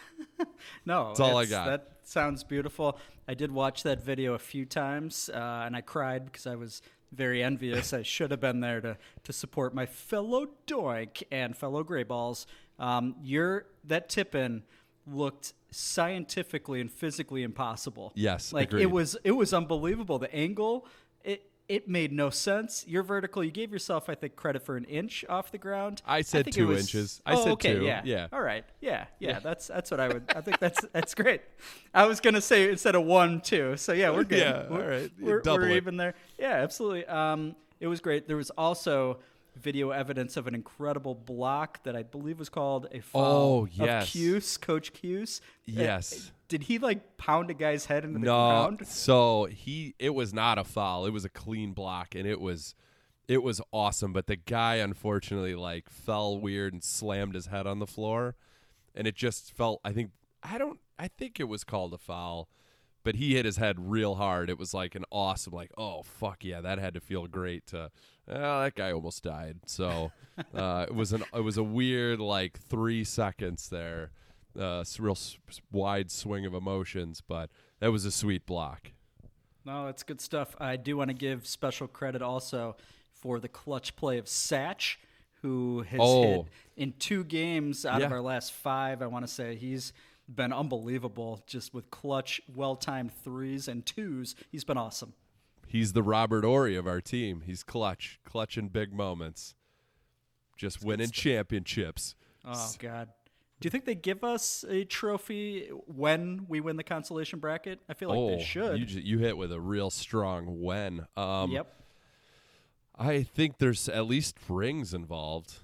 No, That's all I it's- got. That sounds beautiful. I did watch that video a few times, and I cried because I was very envious. I should have been there to support my fellow Doink and fellow Gray Balls. That tip-in looked scientifically and physically impossible. Yes, like agreed. it was unbelievable. The angle, it made no sense. You're vertical. You gave yourself, I think, credit for an inch off the ground. I said think 2 it was- inches. Oh, I said okay, 2. Yeah. Yeah. All right. Yeah. That's what I would. I think that's great. I was gonna say instead of 1, 2. So yeah, we're good. Yeah, We're, all right. We're Double it. even there. Yeah, absolutely. It was great. There was also video evidence of an incredible block that I believe was called a foul Oh, yes. of Cuse, Coach Cuse. Yes. Did he like pound a guy's head into the No, ground? so it was not a foul. It was a clean block, and it was awesome. But the guy unfortunately like fell weird and slammed his head on the floor, and it just felt. I think it was called a foul, but he hit his head real hard. It was like an awesome, like, oh fuck yeah, that had to feel great. That guy almost died. So it was a weird like 3 seconds there. Real wide swing of emotions, but that was a sweet block. No, that's good stuff. I do want to give special credit also for the clutch play of Satch, who has hit in 2 games out of Yeah. our last 5. I want to say he's been unbelievable just with clutch, well-timed 3s and 2s. He's been awesome. He's the Robert Ory of our team. He's clutch in big moments, just winning championships. Oh, God. Do you think they give us a trophy when we win the consolation bracket? I feel like they should. You hit with a real strong when. Yep. I think there's at least rings involved.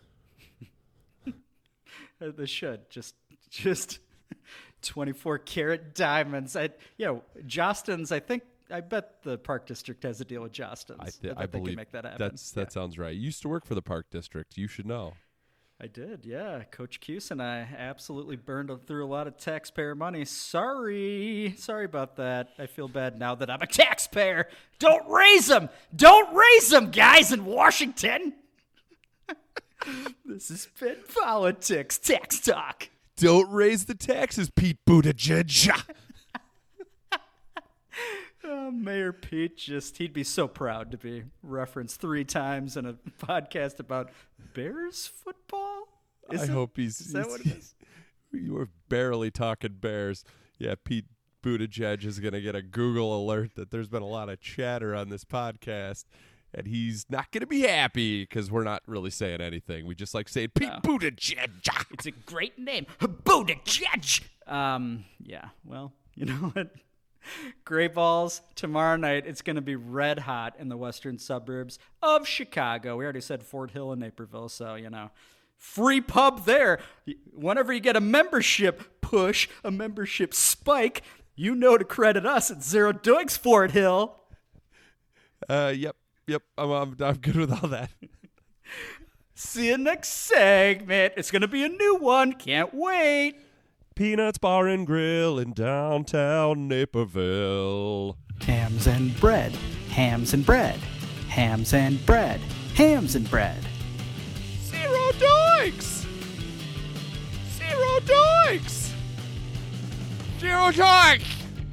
They should. Just 24 karat diamonds. Jostens, I bet the Park District has a deal with Jostens. I bet they believe can make that happen. that sounds right. You used to work for the Park District. You should know. I did, yeah. Coach Cuse and I absolutely burned through a lot of taxpayer money. Sorry about that. I feel bad now that I'm a taxpayer. Don't raise them, guys in Washington. This has been politics, tax talk. Don't raise the taxes, Pete Buttigieg. Mayor Pete, he'd be so proud to be referenced 3 times in a podcast about Bears football. I hope Is that what it is? You were barely talking Bears. Yeah, Pete Buttigieg is going to get a Google alert that there's been a lot of chatter on this podcast, and he's not going to be happy because we're not really saying anything. We just like saying Pete Buttigieg. It's a great name, Buttigieg. Yeah, well, you know what? Gray Balls, tomorrow night, it's going to be red hot in the western suburbs of Chicago. We already said Fort Hill and Naperville, so, free pub there. Whenever you get a membership push, a membership spike, you know to credit us at Zero Doinks Fort Hill. Yep. I'm good with all that. See you next segment. It's going to be a new one. Can't wait. Peanuts Bar and Grill in downtown Naperville. Hams and bread, hams and bread, hams and bread, hams and bread. Zero Doinks! Zero Doinks! Zero Doinks!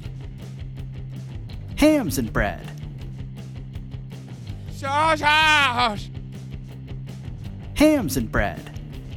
Hams and bread. Sausage! Hams and bread.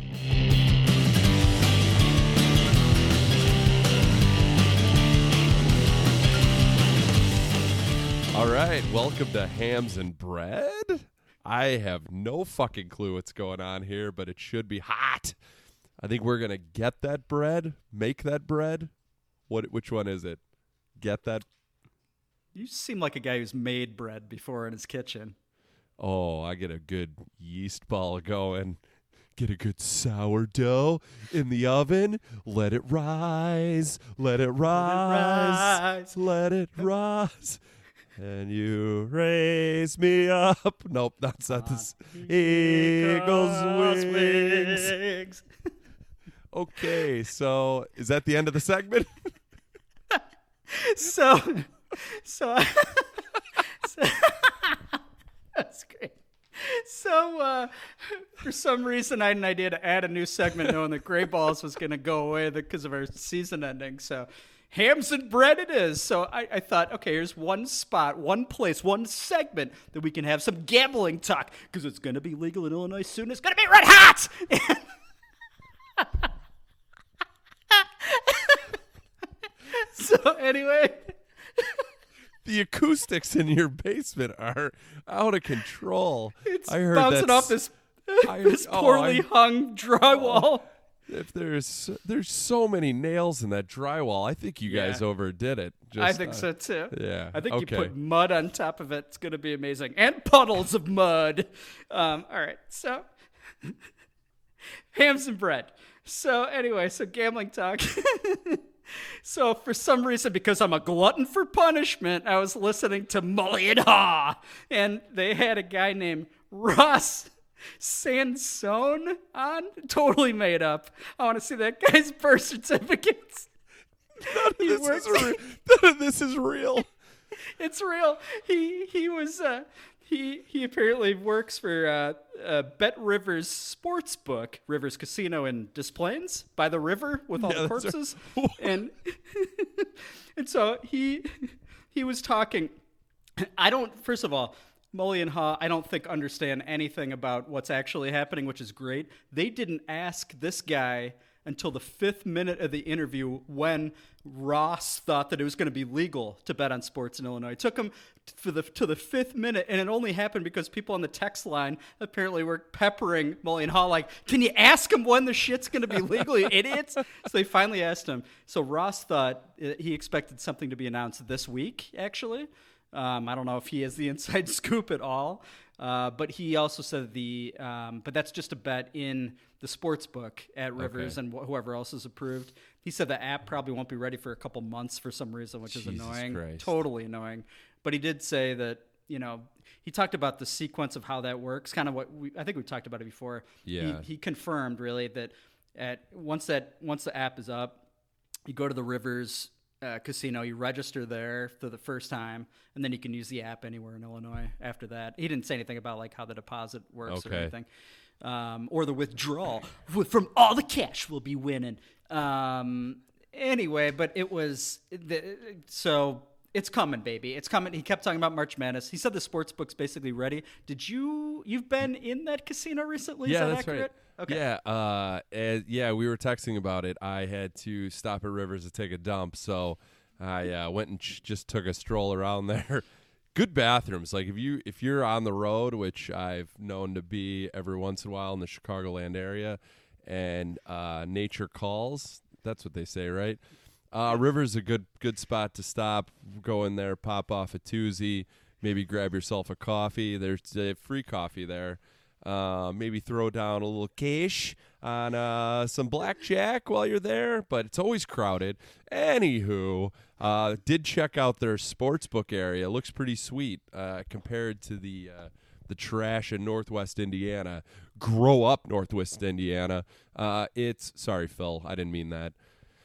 All right, welcome to Hams and Bread. I have no fucking clue what's going on here, but it should be hot. I think we're going to get that bread, make that bread. Which one is it? Get that? You seem like a guy who's made bread before in his kitchen. Oh, I get a good yeast ball going. Get a good sourdough in the oven. Let it rise. Let it rise. Let it rise. And you raise me up. Nope, that's not this. Eagle's wings. Okay, so is that the end of the segment? So that's great. So For some reason, I had an idea to add a new segment knowing that Gray Balls was going to go away because of our season ending. So hams and bread it is. So I thought, okay, here's one spot, one place, one segment that we can have some gambling talk because it's going to be legal in Illinois soon. It's going to be red hot. So anyway... The acoustics in your basement are out of control. It's I heard bouncing off this poorly hung drywall. If there's so many nails in that drywall, I think you guys overdid it. I think so too. Yeah. I think okay. you put mud on top of it. It's going to be amazing. And puddles of mud. All right. So hams and bread. So anyway, so gambling talk. So for some reason, because I'm a glutton for punishment, I was listening to Mully and Haw, and they had a guy named Ross Sansone on. Totally made up. I want to see that guy's birth certificates. None of this is real. It's real. He was he apparently works for Bet Rivers Sportsbook, Rivers Casino in Des Plaines, by the river with all the corpses, and so he was talking. First of all, Mully and Haw, I don't think understand anything about what's actually happening, which is great. They didn't ask this guy until the 5th minute of the interview when Ross thought that it was going to be legal to bet on sports in Illinois. It took him to the 5th minute, and it only happened because people on the text line apparently were peppering Mully and Haw like, can you ask him when the shit's going to be legal, you idiots? So they finally asked him. So Ross thought he expected something to be announced this week, actually. I don't know if he has the inside scoop at all. But he also said but that's just a bet in the sports book at Rivers and whoever else is approved. He said the app probably won't be ready for a couple months for some reason, which is annoying, Christ. Totally annoying. But he did say that, he talked about the sequence of how that works, kind of I think we talked about it before. Yeah. He confirmed really that once the app is up, you go to the Rivers casino, you register there for the first time, and then you can use the app anywhere in Illinois after that. He didn't say anything about like how the deposit works or anything, or the withdrawal from all the cash we'll be winning. Anyway, but it was so it's coming, baby. It's coming. He kept talking about March Madness. He said the sports book's basically ready. You've been in that casino recently? Yeah, Is that that's accurate? right. Okay. Yeah, we were texting about it. I had to stop at Rivers to take a dump, so I went and just took a stroll around there. Good bathrooms. Like if you're on the road, which I've known to be every once in a while in the Chicagoland area, and nature calls. That's what they say, right? Rivers a good spot to stop. Go in there, pop off a toozy, maybe grab yourself a coffee. There's free coffee there. Maybe throw down a little cash on some blackjack while you're there, but it's always crowded. Anywho, did check out their sportsbook area. It looks pretty sweet compared to the trash in Northwest Indiana. Grow up, Northwest Indiana. Sorry, Phil, I didn't mean that.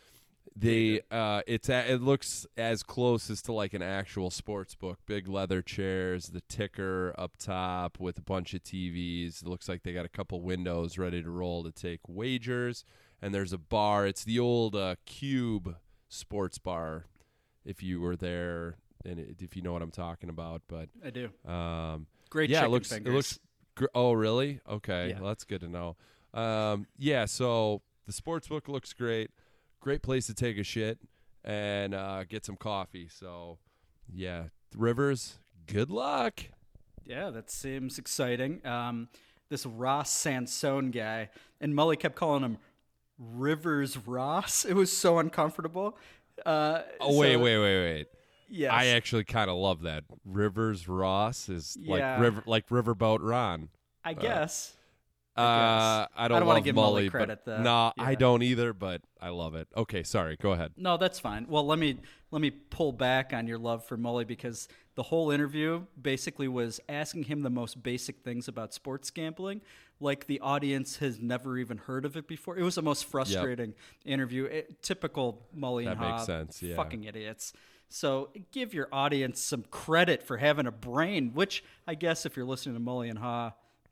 It looks as close as to like an actual sports book. Big leather chairs, the ticker up top with a bunch of TVs. It looks like they got a couple windows ready to roll to take wagers, and there's a bar. It's the old Cube sports bar. If you were there, and if you know what I'm talking about, but I do. Great. Yeah, chicken it fingers. looks. Oh, really? Okay, Yeah. well, that's good to know. So the sports book looks great. Great place to take a shit and get some coffee. So, yeah, Rivers, good luck. Yeah, that seems exciting. This Ross Sansone guy, and Mully kept calling him Rivers Ross. It was so uncomfortable. Wait. Yes. I actually kind of love that. Rivers Ross is Yeah. like Riverboat Ron. I guess. I don't wanna love give Mully Mully credit, but though. no, Yeah. I don't either, but I love it. Okay, sorry, go ahead. No, that's fine. Well, let me pull back on your love for Mully because the whole interview basically was asking him the most basic things about sports gambling, like the audience has never even heard of it before. It was the most frustrating interview. Typical Mully and That makes Haw, sense, yeah. fucking idiots. So give your audience some credit for having a brain, which I guess if you're listening to Mully and Haw,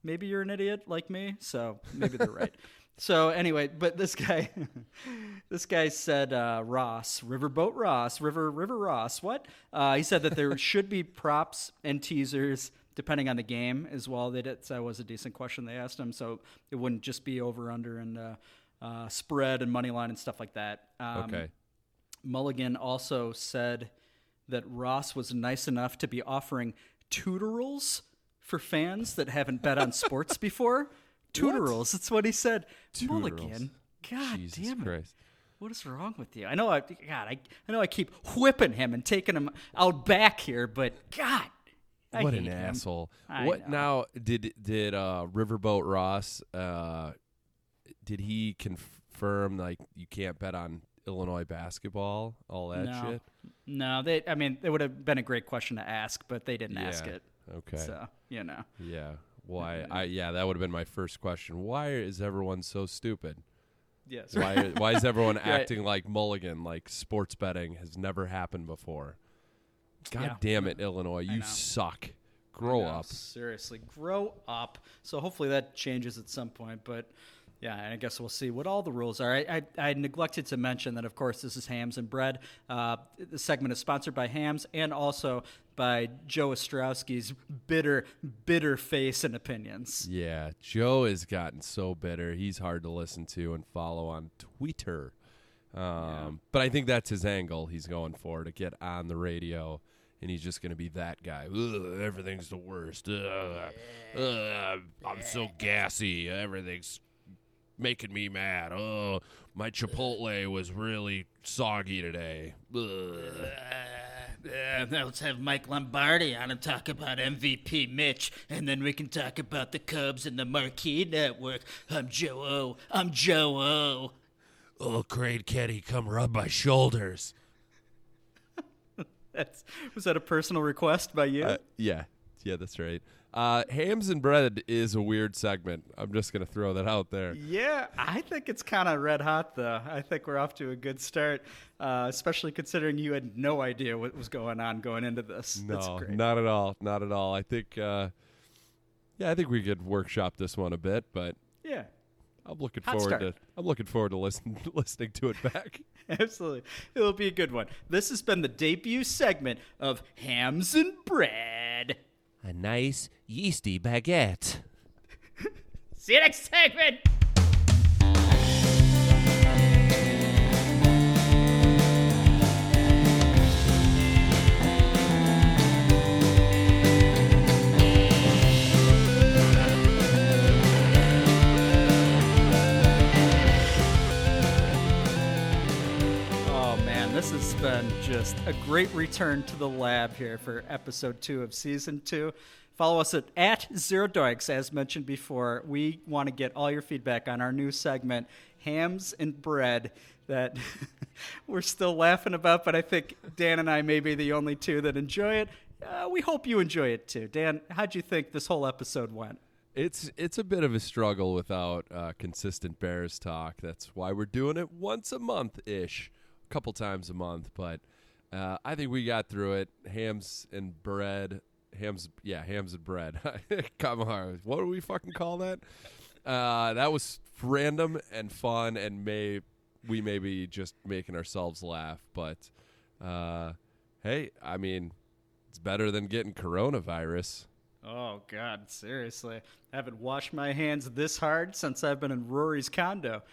maybe you're an idiot like me. So maybe they're right. So anyway, but this guy said Ross, Riverboat Ross, River Ross. What? He said that there should be props and teasers depending on the game as well. That was a decent question they asked him. So it wouldn't just be over, under, and spread and money line and stuff like that. Okay. Mulligan also said that Ross was nice enough to be offering tutorals for fans that haven't bet on sports before. Tutorals. That's what he said. Tutorals. Mulligan. God Jesus damn it. Christ. What is wrong with you? I know I keep whipping him and taking him out back here, but God, I What hate an him. asshole. I What know. now did Riverboat Ross did he confirm like you can't bet on Illinois basketball, all that shit? No, it would have been a great question to ask, but they didn't ask it. Okay. So, Yeah. Why? That would have been my first question. Why is everyone so stupid? Yes. Why is everyone acting like Mulligan, like sports betting has never happened before? God Yeah. damn it, Illinois, you know. suck. Grow up. Seriously, grow up. So hopefully that changes at some point, but yeah, I guess we'll see what all the rules are. I neglected to mention that, of course, this is Hams and Bread. The segment is sponsored by Hams and also by Joe Ostrowski's bitter face and opinions. Yeah, Joe has gotten so bitter. He's hard to listen to and follow on Twitter. But I think that's his angle he's going for, to get on the radio, and he's just going to be that guy. Ugh, everything's the worst. I'm so gassy. Everything's making me mad. Oh, my Chipotle was really soggy today. Let's have Mike Lombardi on and talk about MVP Mitch, and then we can talk about the Cubs and the Marquee Network. I'm Joe O. Oh, Crane Kenny, come rub my shoulders. Was that a personal request by you? Yeah, that's right. Hams and Bread is a weird segment. I'm just going to throw that out there. Yeah, I think it's kind of red hot, though. I think we're off to a good start, especially considering you had no idea what was going on going into this. That's No, great. not at all. Not at all. I think, I think we could workshop this one a bit, but Yeah, I'm looking Hot forward start. to. I'm looking forward to listening to it back. absolutely. It'll be a good one. This has been the debut segment of Hams and Bread. A nice yeasty baguette. See you next segment. Oh, man, this has been just a great return to the lab here for episode 2 of season 2. Follow us at Zero Doiks, as mentioned before. We want to get all your feedback on our new segment, Hams and Bread, that we're still laughing about, but I think Dan and I may be the only two that enjoy it. We hope you enjoy it too. Dan, how'd you think this whole episode went? It's a bit of a struggle without consistent Bears talk. That's why we're doing it once a month-ish, a couple times a month. But I think we got through it. Hams and bread. Hams and bread. Come on. What do we fucking call that? That was random and fun, and we may be just making ourselves laugh. But, hey, I mean, it's better than getting coronavirus. Oh, God, seriously. I haven't washed my hands this hard since I've been in Rory's condo.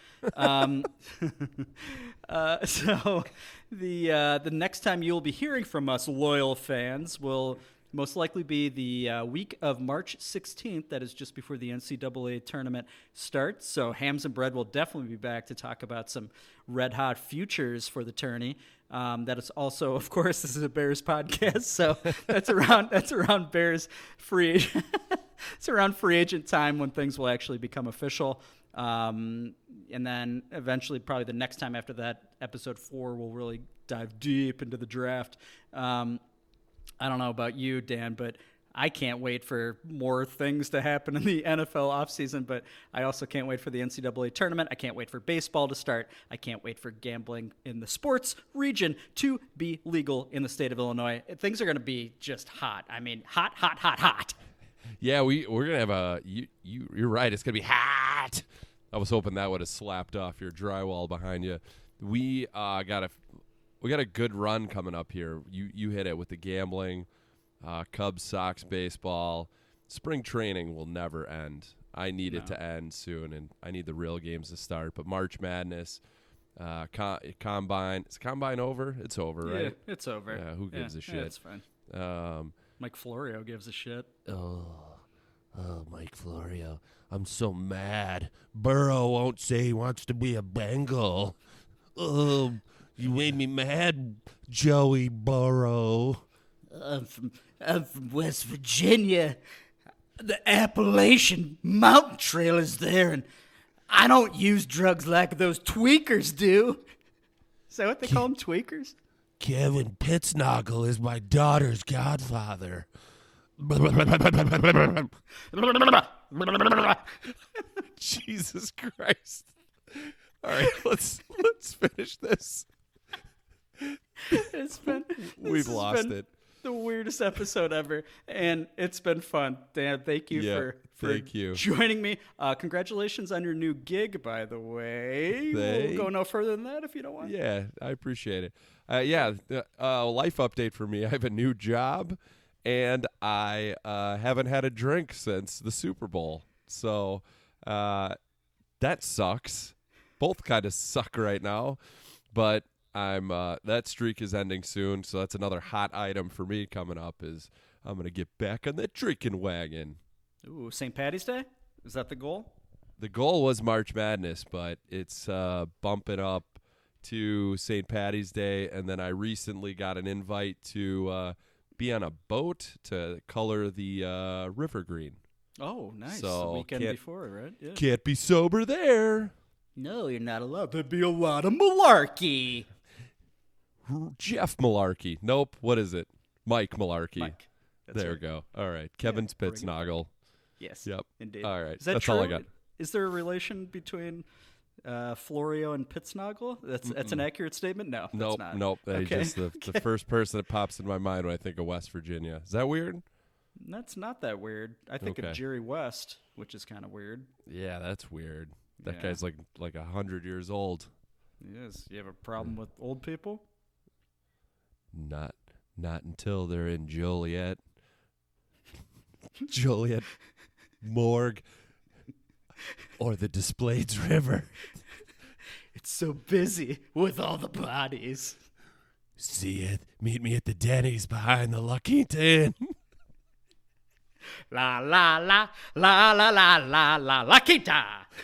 So the next time you'll be hearing from us, loyal fans, will most likely be the week of March 16th. That is just before the NCAA tournament starts. So Hams and Bread will definitely be back to talk about some red-hot futures for the tourney. That is also, of course, this is a Bears podcast, so that's around Bears free. It's around free agent time when things will actually become official, and then eventually, probably the next time after that, episode 4, we'll really dive deep into the draft. I don't know about you, Dan, but I can't wait for more things to happen in the NFL offseason, but I also can't wait for the NCAA tournament. I can't wait for baseball to start. I can't wait for gambling in the sports region to be legal in the state of Illinois. Things are going to be just hot. I mean, hot, hot, hot, hot. Yeah, we're gonna have you're right. It's gonna be hot. I was hoping that would have slapped off your drywall behind you. We got a good run coming up here. You hit it with the gambling, Cubs, Sox, baseball. Spring training will never end. I need it to end soon, and I need the real games to start. But March Madness, Combine. Is Combine over? It's over, right? Yeah, it's over. Yeah, who gives a shit? Yeah, it's fine. Mike Florio gives a shit. Oh, Mike Florio. I'm so mad. Burrow won't say he wants to be a Bengal. Oh, you made me mad, Joey Burrow. I'm from West Virginia. The Appalachian Mountain Trail is there, and I don't use drugs like those tweakers do. Is that what they call them, tweakers? Kevin Pittsnoggle is my daughter's godfather. Jesus Christ. All right, let's finish this. We've lost it. The weirdest episode ever, and it's been fun. Dan, thank you for joining me. Congratulations on your new gig, by the way. We'll go no further than that if you don't want. Yeah, I appreciate it. Life update for me. I have a new job, and I haven't had a drink since the Super Bowl. So that sucks. Both kind of suck right now, but that streak is ending soon, so that's another hot item for me coming up is I'm going to get back on that drinking wagon. Ooh, St. Paddy's Day? Is that the goal? The goal was March Madness, but it's bumping up to St. Paddy's Day, and then I recently got an invite to be on a boat to color the river green. Oh, nice. So the weekend before, right? Yeah. Can't be sober there. No, you're not allowed. There'd be a lot of malarkey. Jeff Malarkey. Nope. What is it? Mike Malarkey. Mike. There we go. All right. Kevin Spitznagel. Yes. Yep. Indeed. All right. Is that That's true? all I got. Is there a relation between Florio and Pittsnoggle? That's an accurate statement? No. Nope. That's not. Nope. That's Okay. just the first person that pops in my mind when I think of West Virginia. Is that weird? That's not that weird. I think of Jerry West, which is kind of weird. Yeah, that's weird. That Yeah. guy's like 100 years old. Yes. You have a problem with old people? Not until they're in Joliet. Joliet Morgue or the Displays River. It's so busy with all the bodies. See it. Meet me at the Denny's behind the Lucky Tin. La la la la la la la la la kita.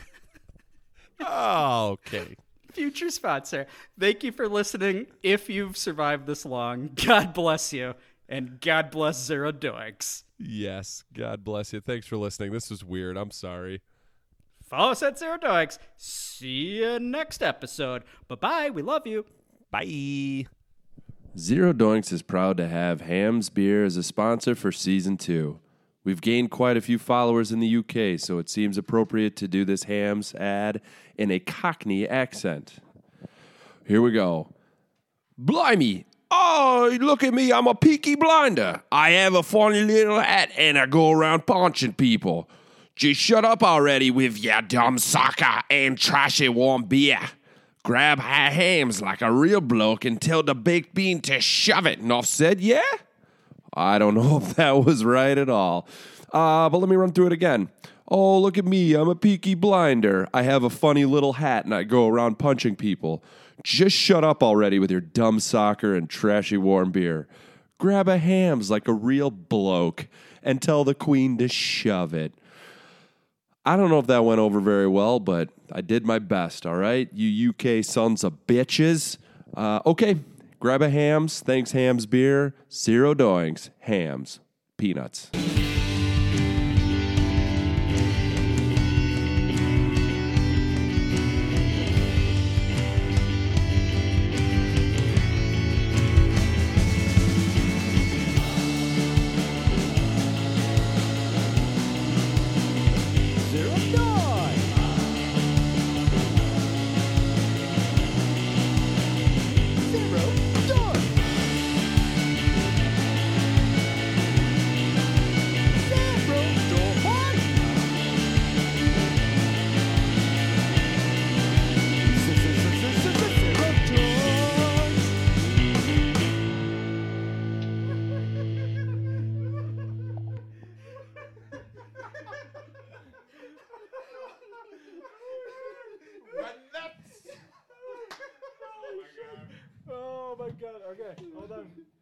Oh, okay. Future sponsor. Thank you for listening. If you've survived this long, God bless you, and God bless Zero Doinks. Yes, God bless you. Thanks for listening. This was weird. I'm sorry. Follow us at Zero Doinks. See you next episode. Bye-bye. We love you. Bye. Zero Doinks is proud to have Hamm's Beer as a sponsor for Season 2. We've gained quite a few followers in the UK, so it seems appropriate to do this Hamm's ad in a Cockney accent. Here we go. Blimey! Oh, look at me, I'm a Peaky Blinder. I have a funny little hat and I go around punching people. Just shut up already with your dumb soccer and trashy warm beer. Grab her hams like a real bloke and tell the baked bean to shove it. Enough said, yeah? I don't know if that was right at all. But let me run through it again. Oh, look at me. I'm a Peaky Blinder. I have a funny little hat and I go around punching people. Just shut up already with your dumb soccer and trashy warm beer. Grab a hams like a real bloke and tell the queen to shove it. I don't know if that went over very well, but I did my best, all right? You UK sons of bitches. Okay. Grab a hams. Thanks, Hamm's Beer. Zero Doinks. Hams. Peanuts. got it. Okay, hold on.